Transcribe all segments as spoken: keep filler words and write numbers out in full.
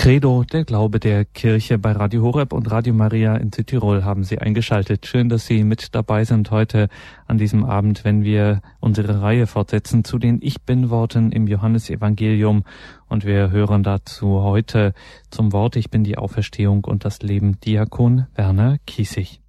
Credo, der Glaube der Kirche bei Radio Horeb und Radio Maria in Südtirol haben Sie eingeschaltet. Schön, dass Sie mit dabei sind heute an diesem Abend, wenn wir unsere Reihe fortsetzen zu den Ich-Bin-Worten im Johannesevangelium. Und wir hören dazu heute zum Wort Ich bin die Auferstehung und das Leben Diakon Werner Kiesig.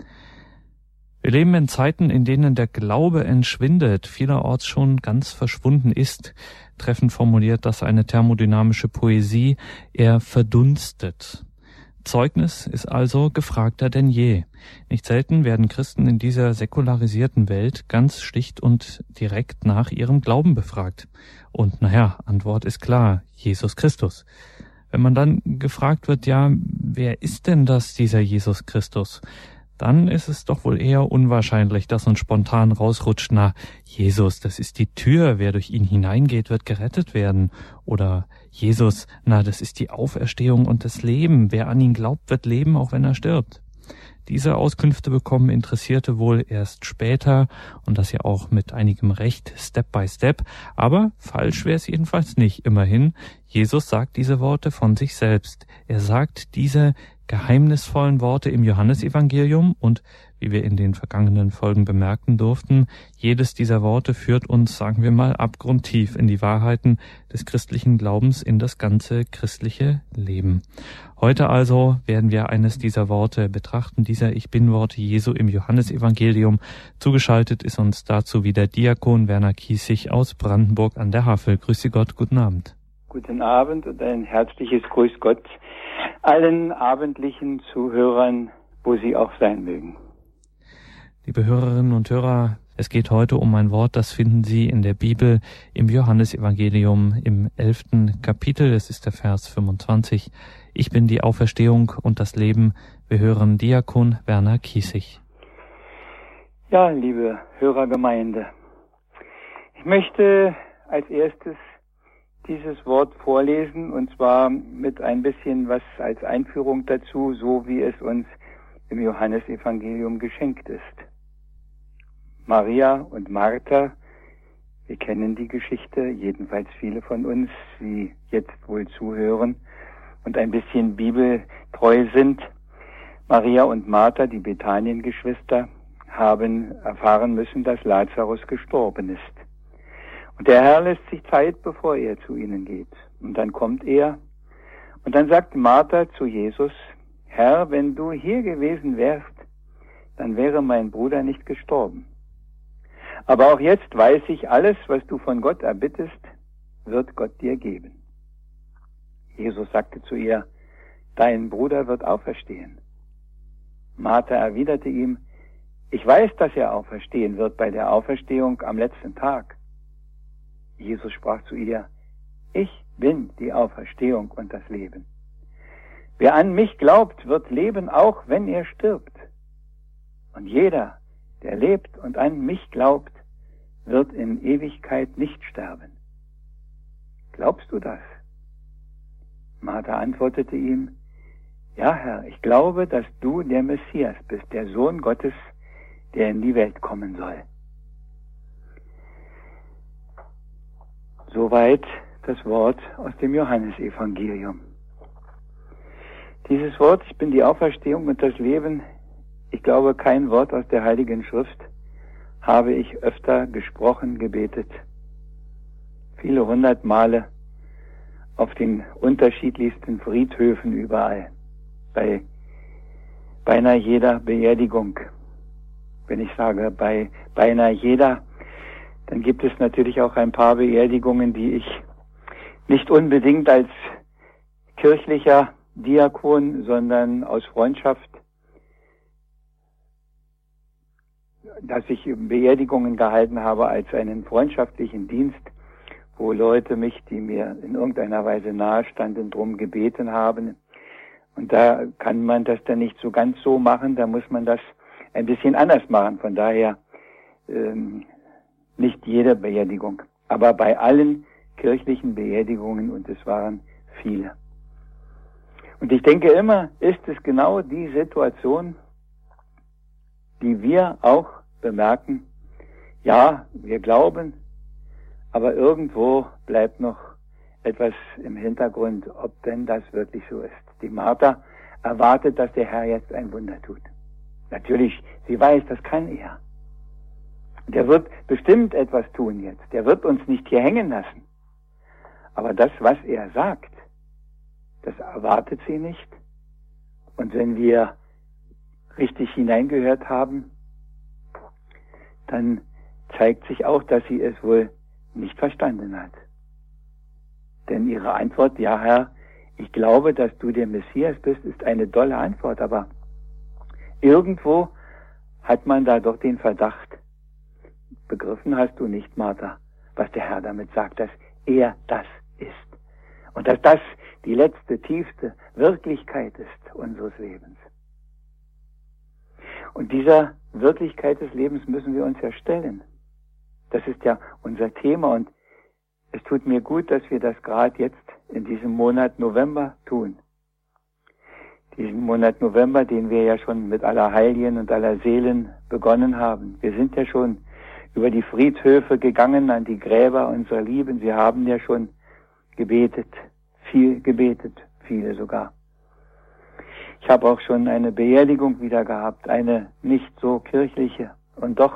Wir leben in Zeiten, in denen der Glaube entschwindet, vielerorts schon ganz verschwunden ist. Treffend formuliert das eine thermodynamische Poesie, er verdunstet. Zeugnis ist also gefragter denn je. Nicht selten werden Christen in dieser säkularisierten Welt ganz schlicht und direkt nach ihrem Glauben befragt. Und naja, Antwort ist klar, Jesus Christus. Wenn man dann gefragt wird, ja, wer ist denn das, dieser Jesus Christus? Dann ist es doch wohl eher unwahrscheinlich, dass uns spontan rausrutscht, na, Jesus, das ist die Tür, wer durch ihn hineingeht, wird gerettet werden. Oder Jesus, na, das ist die Auferstehung und das Leben, wer an ihn glaubt, wird leben, auch wenn er stirbt. Diese Auskünfte bekommen Interessierte wohl erst später und das ja auch mit einigem Recht, Step by Step. Aber falsch wäre es jedenfalls nicht. Immerhin, Jesus sagt diese Worte von sich selbst. Er sagt diese geheimnisvollen Worte im Johannesevangelium und, wie wir in den vergangenen Folgen bemerken durften, jedes dieser Worte führt uns, sagen wir mal, abgrundtief in die Wahrheiten des christlichen Glaubens, in das ganze christliche Leben. Heute also werden wir eines dieser Worte betrachten, dieser Ich-Bin-Worte Jesu im Johannesevangelium. Zugeschaltet ist uns dazu wieder Diakon Werner Kiesig aus Brandenburg an der Havel. Grüße Gott, guten Abend. Guten Abend und ein herzliches Grüß Gott allen abendlichen Zuhörern, wo sie auch sein mögen. Liebe Hörerinnen und Hörer, es geht heute um ein Wort, das finden Sie in der Bibel im Johannesevangelium im elften Kapitel. Es ist der Vers fünfundzwanzig. Ich bin die Auferstehung und das Leben. Wir hören Diakon Werner Kiesig. Ja, liebe Hörergemeinde, ich möchte als erstes dieses Wort vorlesen, und zwar mit ein bisschen was als Einführung dazu, so wie es uns im Johannesevangelium geschenkt ist. Maria und Martha, wir kennen die Geschichte, jedenfalls viele von uns, die jetzt wohl zuhören und ein bisschen bibeltreu sind. Maria und Martha, die Bethanien-Geschwister, haben erfahren müssen, dass Lazarus gestorben ist. Und der Herr lässt sich Zeit, bevor er zu ihnen geht. Und dann kommt er. Und dann sagt Martha zu Jesus, Herr, wenn du hier gewesen wärst, dann wäre mein Bruder nicht gestorben. Aber auch jetzt weiß ich, alles, was du von Gott erbittest, wird Gott dir geben. Jesus sagte zu ihr, dein Bruder wird auferstehen. Martha erwiderte ihm, ich weiß, dass er auferstehen wird bei der Auferstehung am letzten Tag. Jesus sprach zu ihr, ich bin die Auferstehung und das Leben. Wer an mich glaubt, wird leben, auch wenn er stirbt. Und jeder, der lebt und an mich glaubt, wird in Ewigkeit nicht sterben. Glaubst du das? Martha antwortete ihm, ja, Herr, ich glaube, dass du der Messias bist, der Sohn Gottes, der in die Welt kommen soll. Soweit das Wort aus dem Johannesevangelium. Dieses Wort, ich bin die Auferstehung und das Leben, ich glaube, kein Wort aus der Heiligen Schrift habe ich öfter gesprochen, gebetet. Viele hundert Male auf den unterschiedlichsten Friedhöfen überall. Bei beinahe jeder Beerdigung. Wenn ich sage, bei beinahe jeder, dann gibt es natürlich auch ein paar Beerdigungen, die ich nicht unbedingt als kirchlicher Diakon, sondern aus Freundschaft, dass ich Beerdigungen gehalten habe als einen freundschaftlichen Dienst, wo Leute mich, die mir in irgendeiner Weise nahestanden, drum gebeten haben. Und da kann man das dann nicht so ganz so machen, da muss man das ein bisschen anders machen. Von daher ähm, nicht jede Beerdigung, aber bei allen kirchlichen Beerdigungen, und es waren viele. Und ich denke immer, ist es genau die Situation, die wir auch bemerken. Ja, wir glauben, aber irgendwo bleibt noch etwas im Hintergrund, ob denn das wirklich so ist. Die Martha erwartet, dass der Herr jetzt ein Wunder tut. Natürlich, sie weiß, das kann er. Der wird bestimmt etwas tun jetzt. Der wird uns nicht hier hängen lassen. Aber das, was er sagt, das erwartet sie nicht. Und wenn wir richtig hineingehört haben, dann zeigt sich auch, dass sie es wohl nicht verstanden hat. Denn ihre Antwort, ja Herr, ich glaube, dass du der Messias bist, ist eine dolle Antwort. Aber irgendwo hat man da doch den Verdacht, begriffen hast du nicht, Martha, was der Herr damit sagt, dass er das ist. Und dass das die letzte, tiefste Wirklichkeit ist unseres Lebens. Und dieser Wirklichkeit des Lebens müssen wir uns ja stellen. Das ist ja unser Thema und es tut mir gut, dass wir das gerade jetzt in diesem Monat November tun. Diesen Monat November, den wir ja schon mit aller Heiligen und aller Seelen begonnen haben. Wir sind ja schon über die Friedhöfe gegangen, an die Gräber unserer Lieben. Wir haben ja schon gebetet, viel gebetet, viele sogar. Ich habe auch schon eine Beerdigung wieder gehabt, eine nicht so kirchliche und doch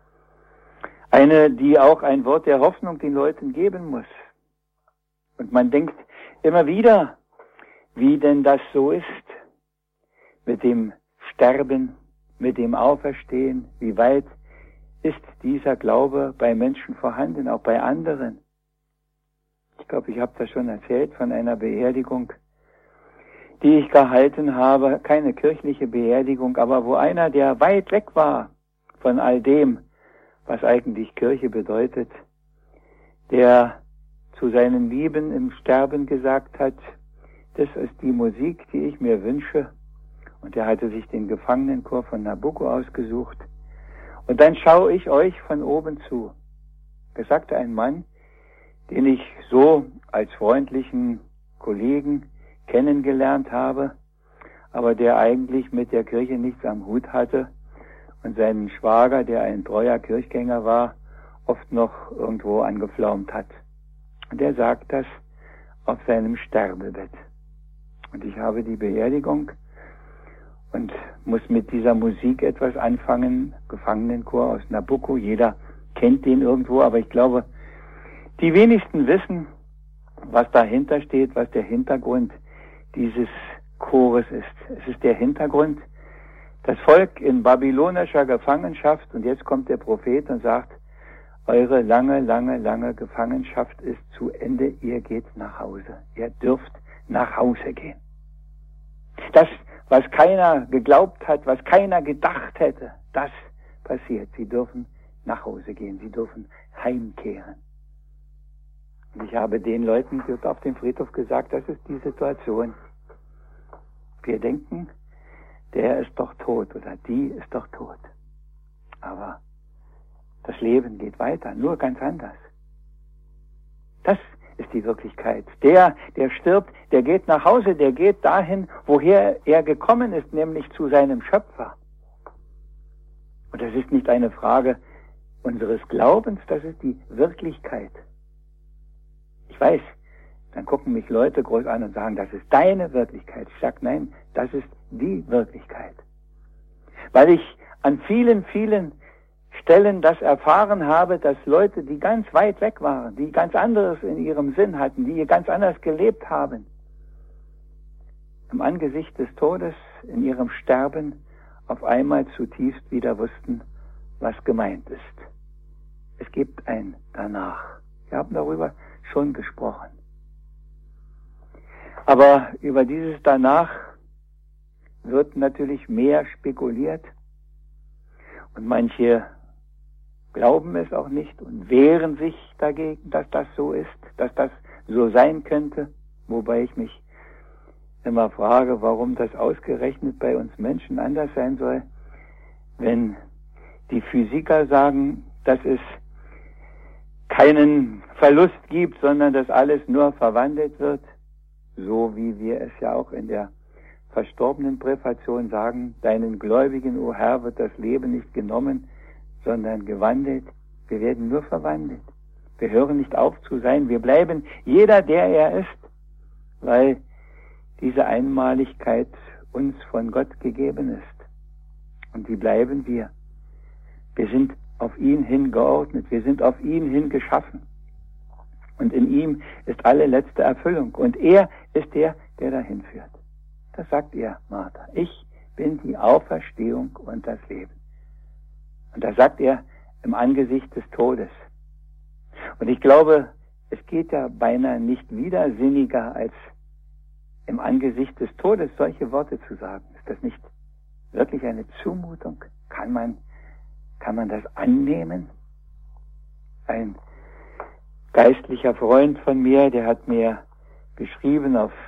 eine, die auch ein Wort der Hoffnung den Leuten geben muss. Und man denkt immer wieder, wie denn das so ist mit dem Sterben, mit dem Auferstehen, wie weit ist dieser Glaube bei Menschen vorhanden, auch bei anderen. Ich glaube, ich habe das schon erzählt von einer Beerdigung, die ich gehalten habe, keine kirchliche Beerdigung, aber wo einer, der weit weg war von all dem, was eigentlich Kirche bedeutet, der zu seinen Lieben im Sterben gesagt hat, das ist die Musik, die ich mir wünsche. Und er hatte sich den Gefangenenchor von Nabucco ausgesucht. Und dann schaue ich euch von oben zu. Das sagte ein Mann, den ich so als freundlichen Kollegen kennengelernt habe, aber der eigentlich mit der Kirche nichts am Hut hatte und seinen Schwager, der ein treuer Kirchgänger war, oft noch irgendwo angeflaumt hat. Und er sagt das auf seinem Sterbebett. Und ich habe die Beerdigung und muss mit dieser Musik etwas anfangen. Gefangenenchor aus Nabucco, jeder kennt den irgendwo, aber ich glaube, die wenigsten wissen, was dahinter steht, was der Hintergrund dieses Chores ist. Es ist der Hintergrund, das Volk in babylonischer Gefangenschaft, und jetzt kommt der Prophet und sagt, eure lange, lange, lange Gefangenschaft ist zu Ende, ihr geht nach Hause. Ihr dürft nach Hause gehen. Das, was keiner geglaubt hat, was keiner gedacht hätte, das passiert. Sie dürfen nach Hause gehen, sie dürfen heimkehren. Und ich habe den Leuten dort auf dem Friedhof gesagt, das ist die Situation. Wir denken, der ist doch tot oder die ist doch tot. Aber das Leben geht weiter, nur ganz anders. Das ist die Wirklichkeit. Der, der stirbt, der geht nach Hause, der geht dahin, woher er gekommen ist, nämlich zu seinem Schöpfer. Und das ist nicht eine Frage unseres Glaubens, das ist die Wirklichkeit. Ich weiß, dann gucken mich Leute groß an und sagen, das ist deine Wirklichkeit. Ich sage, nein, das ist die Wirklichkeit. Weil ich an vielen, vielen Stellen das erfahren habe, dass Leute, die ganz weit weg waren, die ganz anderes in ihrem Sinn hatten, die ganz anders gelebt haben, im Angesicht des Todes, in ihrem Sterben, auf einmal zutiefst wieder wussten, was gemeint ist. Es gibt ein Danach. Wir haben darüber schon gesprochen. Aber über dieses Danach wird natürlich mehr spekuliert und manche glauben es auch nicht und wehren sich dagegen, dass das so ist, dass das so sein könnte, wobei ich mich immer frage, warum das ausgerechnet bei uns Menschen anders sein soll, wenn die Physiker sagen, dass es keinen Verlust gibt, sondern dass alles nur verwandelt wird, so wie wir es ja auch in der verstorbenen Präfation sagen, deinen Gläubigen, o Herr, wird das Leben nicht genommen, sondern gewandelt. Wir werden nur verwandelt. Wir hören nicht auf zu sein. Wir bleiben jeder, der er ist, weil diese Einmaligkeit uns von Gott gegeben ist. Und wie bleiben wir? Wir sind auf ihn hin geordnet. Wir sind auf ihn hin geschaffen. Und in ihm ist alle letzte Erfüllung. Und er ist der, der dahin führt. Das sagt er, Martha. Ich bin die Auferstehung und das Leben. Und das sagt er im Angesicht des Todes. Und ich glaube, es geht ja beinahe nicht widersinniger, als im Angesicht des Todes solche Worte zu sagen. Ist das nicht wirklich eine Zumutung? Kann man, kann man das annehmen? Ein geistlicher Freund von mir, der hat mir geschrieben auf,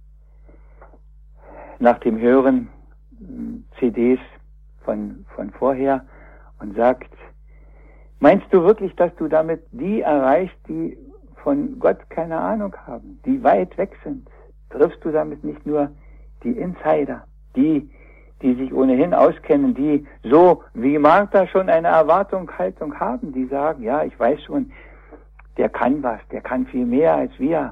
nach dem Hören C Ds von, von vorher und sagt, meinst du wirklich, dass du damit die erreichst, die von Gott keine Ahnung haben, die weit weg sind? Triffst du damit nicht nur die Insider, die, die sich ohnehin auskennen, die so wie Martha schon eine Erwartungshaltung haben, die sagen, ja, ich weiß schon, der kann was, der kann viel mehr als wir.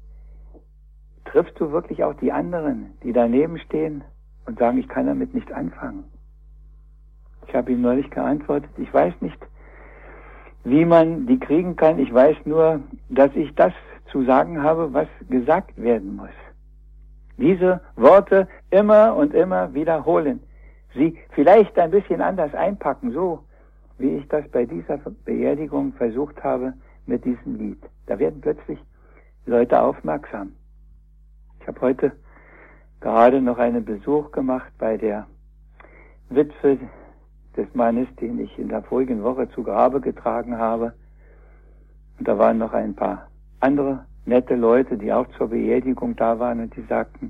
Triffst du wirklich auch die anderen, die daneben stehen und sagen, ich kann damit nicht anfangen? Ich habe ihm neulich geantwortet, ich weiß nicht, wie man die kriegen kann. Ich weiß nur, dass ich das zu sagen habe, was gesagt werden muss. Diese Worte immer und immer wiederholen. Sie vielleicht ein bisschen anders einpacken, so wie ich das bei dieser Beerdigung versucht habe mit diesem Lied. Da werden plötzlich Leute aufmerksam. Ich habe heute gerade noch einen Besuch gemacht bei der Witwe des Mannes, den ich in der vorigen Woche zu Grabe getragen habe. Und da waren noch ein paar andere nette Leute, die auch zur Beerdigung da waren, und die sagten,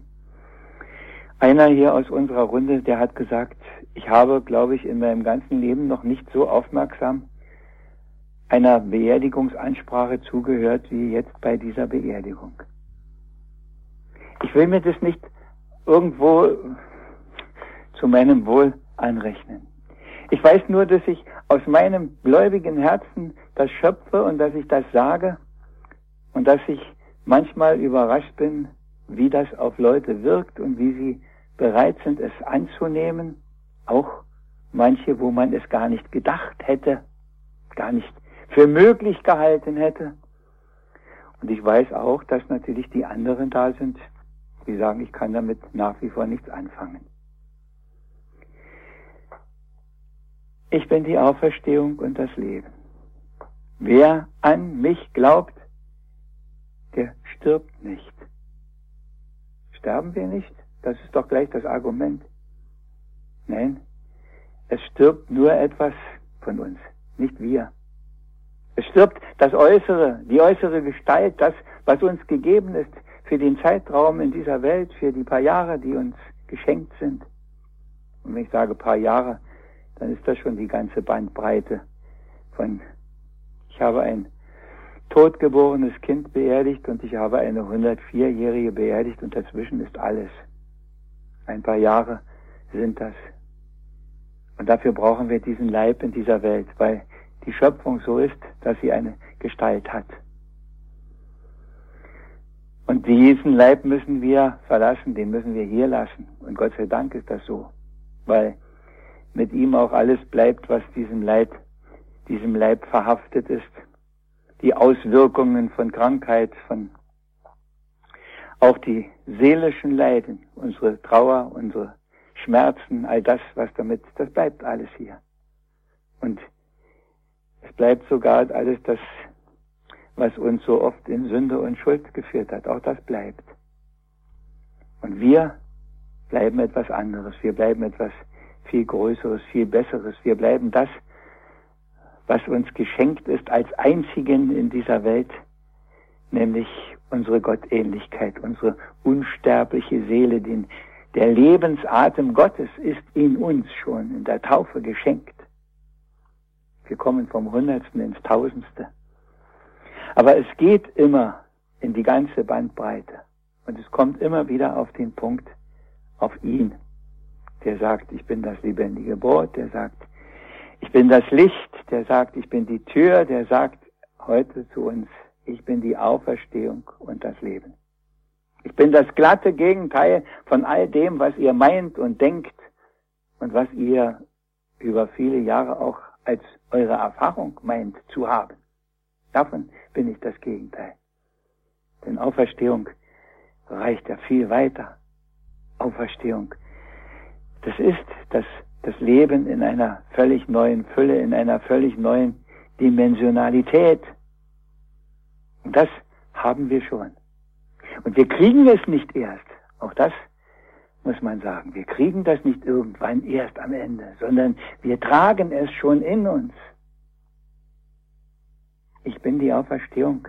einer hier aus unserer Runde, der hat gesagt, ich habe, glaube ich, in meinem ganzen Leben noch nicht so aufmerksam einer Beerdigungsansprache zugehört wie jetzt bei dieser Beerdigung. Ich will mir das nicht irgendwo zu meinem Wohl anrechnen. Ich weiß nur, dass ich aus meinem gläubigen Herzen das schöpfe und dass ich das sage und dass ich manchmal überrascht bin, wie das auf Leute wirkt und wie sie bereit sind, es anzunehmen. Auch manche, wo man es gar nicht gedacht hätte, gar nicht für möglich gehalten hätte. Und ich weiß auch, dass natürlich die anderen da sind, die sagen, ich kann damit nach wie vor nichts anfangen. Ich bin die Auferstehung und das Leben. Wer an mich glaubt, der stirbt nicht. Sterben wir nicht? Das ist doch gleich das Argument. Nein, es stirbt nur etwas von uns, nicht wir. Es stirbt das Äußere, die äußere Gestalt, das, was uns gegeben ist für den Zeitraum in dieser Welt, für die paar Jahre, die uns geschenkt sind. Und wenn ich sage paar Jahre, dann ist das schon die ganze Bandbreite von, ich habe ein totgeborenes Kind beerdigt und ich habe eine hundertvierjährige beerdigt und dazwischen ist alles. Ein paar Jahre sind das. Und dafür brauchen wir diesen Leib in dieser Welt, weil die Schöpfung so ist, dass sie eine Gestalt hat. Und diesen Leib müssen wir verlassen, den müssen wir hier lassen. Und Gott sei Dank ist das so, weil mit ihm auch alles bleibt, was diesem Leib, diesem Leib verhaftet ist. Die Auswirkungen von Krankheit, von auch die seelischen Leiden, unsere Trauer, unsere Schmerzen, all das, was damit, das bleibt alles hier. Und es bleibt sogar alles das, was uns so oft in Sünde und Schuld geführt hat. Auch das bleibt. Und wir bleiben etwas anderes. Wir bleiben etwas viel Größeres, viel Besseres. Wir bleiben das, was uns geschenkt ist als Einzigen in dieser Welt, nämlich unsere Gottähnlichkeit, unsere unsterbliche Seele, den, der Lebensatem Gottes ist in uns schon in der Taufe geschenkt. Wir kommen vom Hundertsten ins Tausendste. Aber es geht immer in die ganze Bandbreite. Und es kommt immer wieder auf den Punkt, auf ihn. Der sagt, ich bin das lebendige Brot. Der sagt, ich bin das Licht. Der sagt, ich bin die Tür. Der sagt, heute zu uns: Ich bin die Auferstehung und das Leben. Ich bin das glatte Gegenteil von all dem, was ihr meint und denkt und was ihr über viele Jahre auch als eure Erfahrung meint zu haben. Davon bin ich das Gegenteil. Denn Auferstehung reicht ja viel weiter. Auferstehung, das ist das, das Leben in einer völlig neuen Fülle, in einer völlig neuen Dimensionalität. Und das haben wir schon. Und wir kriegen es nicht erst. Auch das muss man sagen. Wir kriegen das nicht irgendwann erst am Ende, sondern wir tragen es schon in uns. Ich bin die Auferstehung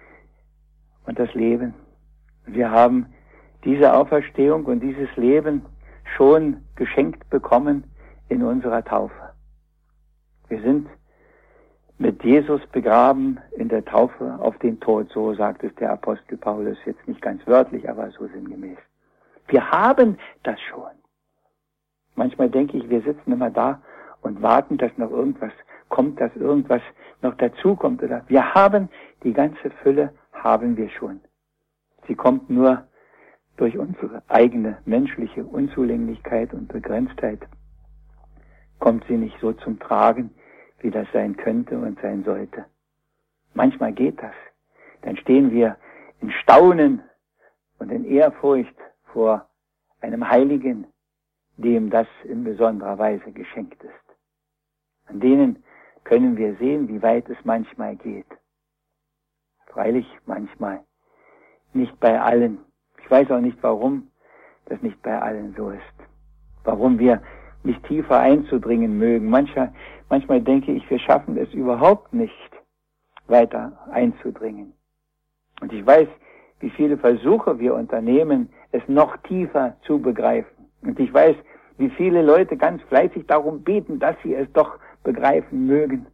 und das Leben. Wir haben diese Auferstehung und dieses Leben schon geschenkt bekommen in unserer Taufe. Wir sind mit Jesus begraben in der Taufe auf den Tod, so sagt es der Apostel Paulus, jetzt nicht ganz wörtlich, aber so sinngemäß. Wir haben das schon. Manchmal denke ich, wir sitzen immer da und warten, dass noch irgendwas kommt, dass irgendwas noch dazukommt. Oder wir haben die ganze Fülle, haben wir schon. Sie kommt nur durch unsere eigene menschliche Unzulänglichkeit und Begrenztheit. Kommt sie nicht so zum Tragen, wie das sein könnte und sein sollte. Manchmal geht das. Dann stehen wir in Staunen und in Ehrfurcht vor einem Heiligen, dem das in besonderer Weise geschenkt ist. An denen können wir sehen, wie weit es manchmal geht. Freilich manchmal. Nicht bei allen. Ich weiß auch nicht, warum das nicht bei allen so ist. Warum wir nicht tiefer einzudringen mögen. Manchmal, manchmal denke ich, wir schaffen es überhaupt nicht, weiter einzudringen. Und ich weiß, wie viele Versuche wir unternehmen, es noch tiefer zu begreifen. Und ich weiß, wie viele Leute ganz fleißig darum beten, dass sie es doch begreifen mögen.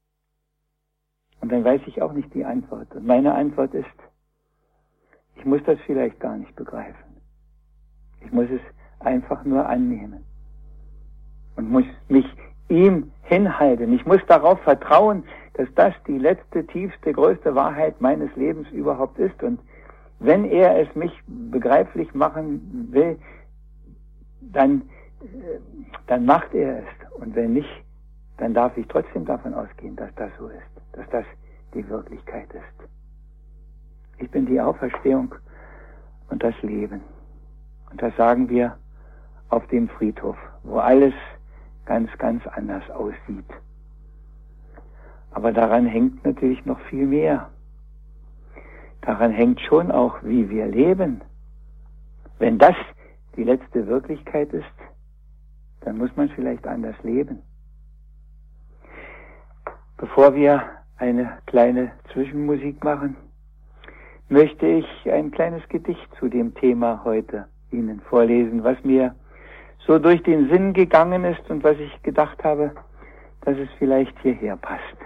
Und dann weiß ich auch nicht die Antwort. Und meine Antwort ist, ich muss das vielleicht gar nicht begreifen. Ich muss es einfach nur annehmen. Und muss mich ihm hinhalten. Ich muss darauf vertrauen, dass das die letzte, tiefste, größte Wahrheit meines Lebens überhaupt ist. Und wenn er es mich begreiflich machen will, dann, dann macht er es. Und wenn nicht, dann darf ich trotzdem davon ausgehen, dass das so ist, dass das die Wirklichkeit ist. Ich bin die Auferstehung und das Leben. Und das sagen wir auf dem Friedhof, wo alles ganz, ganz anders aussieht. Aber daran hängt natürlich noch viel mehr. Daran hängt schon auch, wie wir leben. Wenn das die letzte Wirklichkeit ist, dann muss man vielleicht anders leben. Bevor wir eine kleine Zwischenmusik machen, möchte ich ein kleines Gedicht zu dem Thema heute Ihnen vorlesen, was mir so durch den Sinn gegangen ist und was ich gedacht habe, dass es vielleicht hierher passt.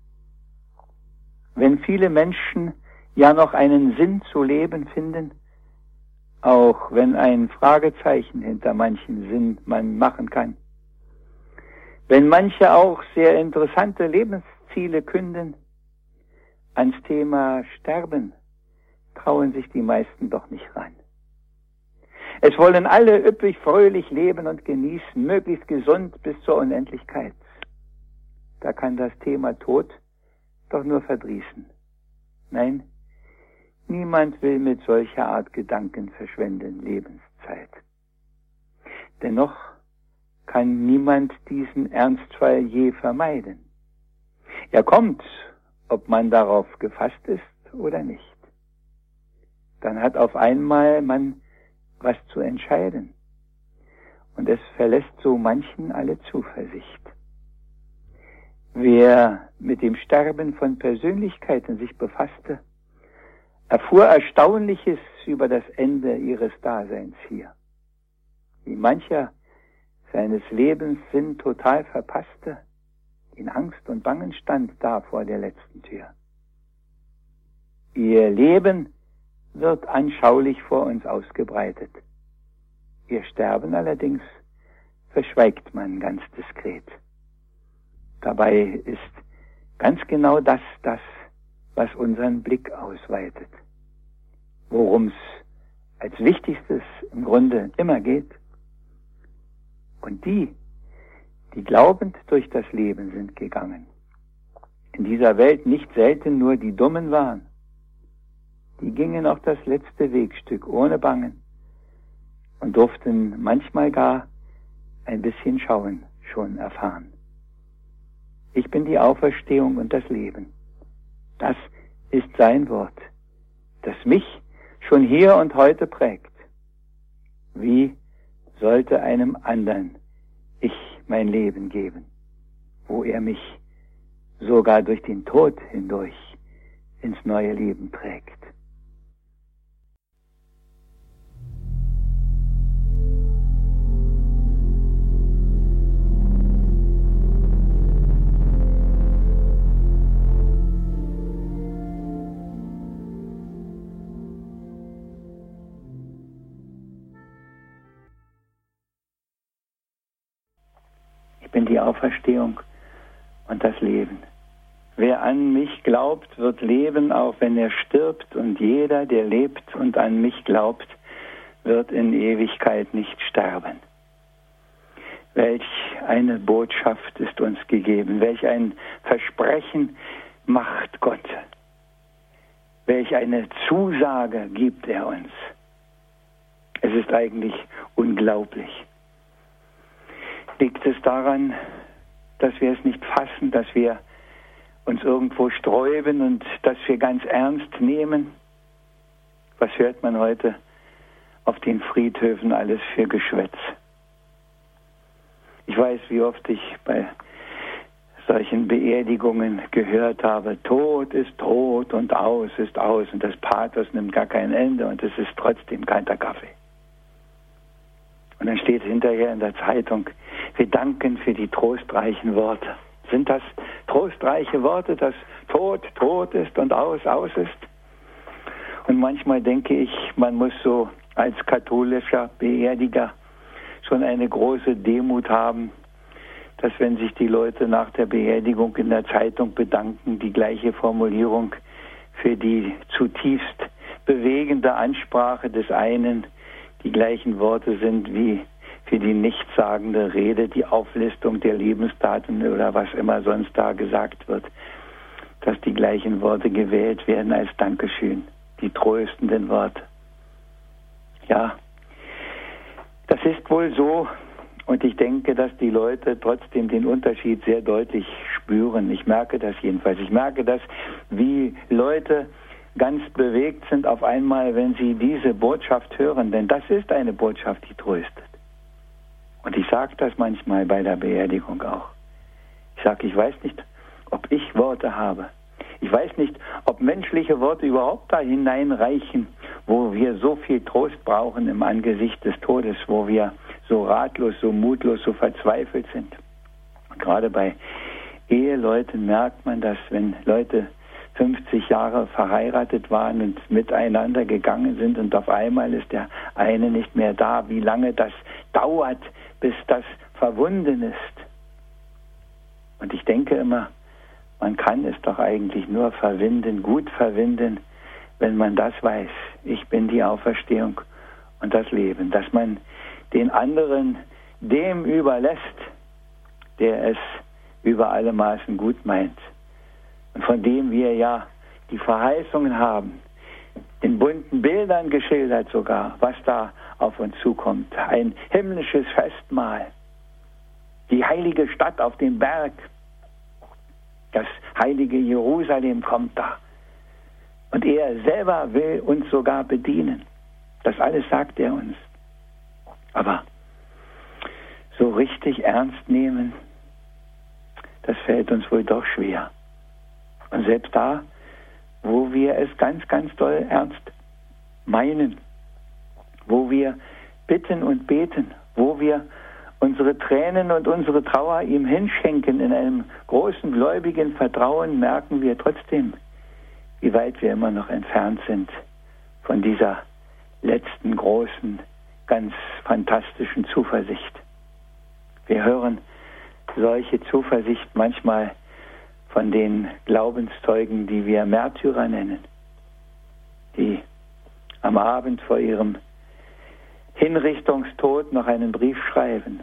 Wenn viele Menschen ja noch einen Sinn zu leben finden, auch wenn ein Fragezeichen hinter manchen Sinn man machen kann, wenn manche auch sehr interessante Lebensziele künden, ans Thema Sterben trauen sich die meisten doch nicht ran. Es wollen alle üppig, fröhlich leben und genießen, möglichst gesund bis zur Unendlichkeit. Da kann das Thema Tod doch nur verdrießen. Nein, niemand will mit solcher Art Gedanken verschwenden Lebenszeit. Dennoch kann niemand diesen Ernstfall je vermeiden. Er kommt, ob man darauf gefasst ist oder nicht. Dann hat auf einmal man was zu entscheiden. Und es verlässt so manchen alle Zuversicht. Wer mit dem Sterben von Persönlichkeiten sich befasste, erfuhr Erstaunliches über das Ende ihres Daseins hier. Wie mancher seines Lebens Sinn total verpasste, in Angst und Bangen stand da vor der letzten Tür. Ihr Leben wird anschaulich vor uns ausgebreitet. Ihr Sterben allerdings verschweigt man ganz diskret. Dabei ist ganz genau das das, was unseren Blick ausweitet. Worum es als Wichtigstes im Grunde immer geht. Und die, die glaubend durch das Leben sind gegangen, in dieser Welt nicht selten nur die Dummen waren, die gingen auch das letzte Wegstück ohne Bangen und durften manchmal gar ein bisschen Schauen schon erfahren. Ich bin die Auferstehung und das Leben. Das ist sein Wort, das mich schon hier und heute prägt. Wie sollte einem anderen ich mein Leben geben, wo er mich sogar durch den Tod hindurch ins neue Leben trägt? Ich bin die Auferstehung und das Leben. Wer an mich glaubt, wird leben, auch wenn er stirbt. Und jeder, der lebt und an mich glaubt, wird in Ewigkeit nicht sterben. Welch eine Botschaft ist uns gegeben, welch ein Versprechen macht Gott, welch eine Zusage gibt er uns. Es ist eigentlich unglaublich. Liegt es daran, dass wir es nicht fassen, dass wir uns irgendwo sträuben und das wir ganz ernst nehmen? Was hört man heute auf den Friedhöfen alles für Geschwätz? Ich weiß, wie oft ich bei solchen Beerdigungen gehört habe, Tod ist tot und aus ist aus, und das Pathos nimmt gar kein Ende und es ist trotzdem kalter Kaffee. Und dann steht hinterher in der Zeitung, wir danken für die trostreichen Worte. Sind das trostreiche Worte, dass Tod, tot ist und aus, aus ist? Und manchmal denke ich, man muss so als katholischer Beerdiger schon eine große Demut haben, dass wenn sich die Leute nach der Beerdigung in der Zeitung bedanken, die gleiche Formulierung für die zutiefst bewegende Ansprache des einen die gleichen Worte sind wie für die nichtssagende Rede, die Auflistung der Lebenstaten oder was immer sonst da gesagt wird, dass die gleichen Worte gewählt werden als Dankeschön, die tröstenden Worte. Ja, das ist wohl so, und ich denke, dass die Leute trotzdem den Unterschied sehr deutlich spüren. Ich merke das jedenfalls. Ich merke das, wie Leute ganz bewegt sind auf einmal, wenn sie diese Botschaft hören, denn das ist eine Botschaft, die tröstet. Und ich sage das manchmal bei der Beerdigung auch. Ich sage, ich weiß nicht, ob ich Worte habe. Ich weiß nicht, ob menschliche Worte überhaupt da hineinreichen, wo wir so viel Trost brauchen im Angesicht des Todes, wo wir so ratlos, so mutlos, so verzweifelt sind. Und gerade bei Eheleuten merkt man das, wenn Leute fünfzig Jahre verheiratet waren und miteinander gegangen sind und auf einmal ist der eine nicht mehr da, wie lange das dauert, bis das verwunden ist. Und ich denke immer, man kann es doch eigentlich nur verwinden, gut verwinden, wenn man das weiß. Ich bin die Auferstehung und das Leben, dass man den anderen dem überlässt, der es über alle Maßen gut meint. Und von dem wir ja die Verheißungen haben, in bunten Bildern geschildert sogar, was da auf uns zukommt. Ein himmlisches Festmahl, die heilige Stadt auf dem Berg, das heilige Jerusalem kommt da. Und er selber will uns sogar bedienen. Das alles sagt er uns. Aber so richtig ernst nehmen, das fällt uns wohl doch schwer. Und selbst da, wo wir es ganz, ganz doll ernst meinen, wo wir bitten und beten, wo wir unsere Tränen und unsere Trauer ihm hinschenken in einem großen gläubigen Vertrauen, merken wir trotzdem, wie weit wir immer noch entfernt sind von dieser letzten großen, ganz fantastischen Zuversicht. Wir hören solche Zuversicht manchmal von den Glaubenszeugen, die wir Märtyrer nennen, die am Abend vor ihrem Hinrichtungstod noch einen Brief schreiben,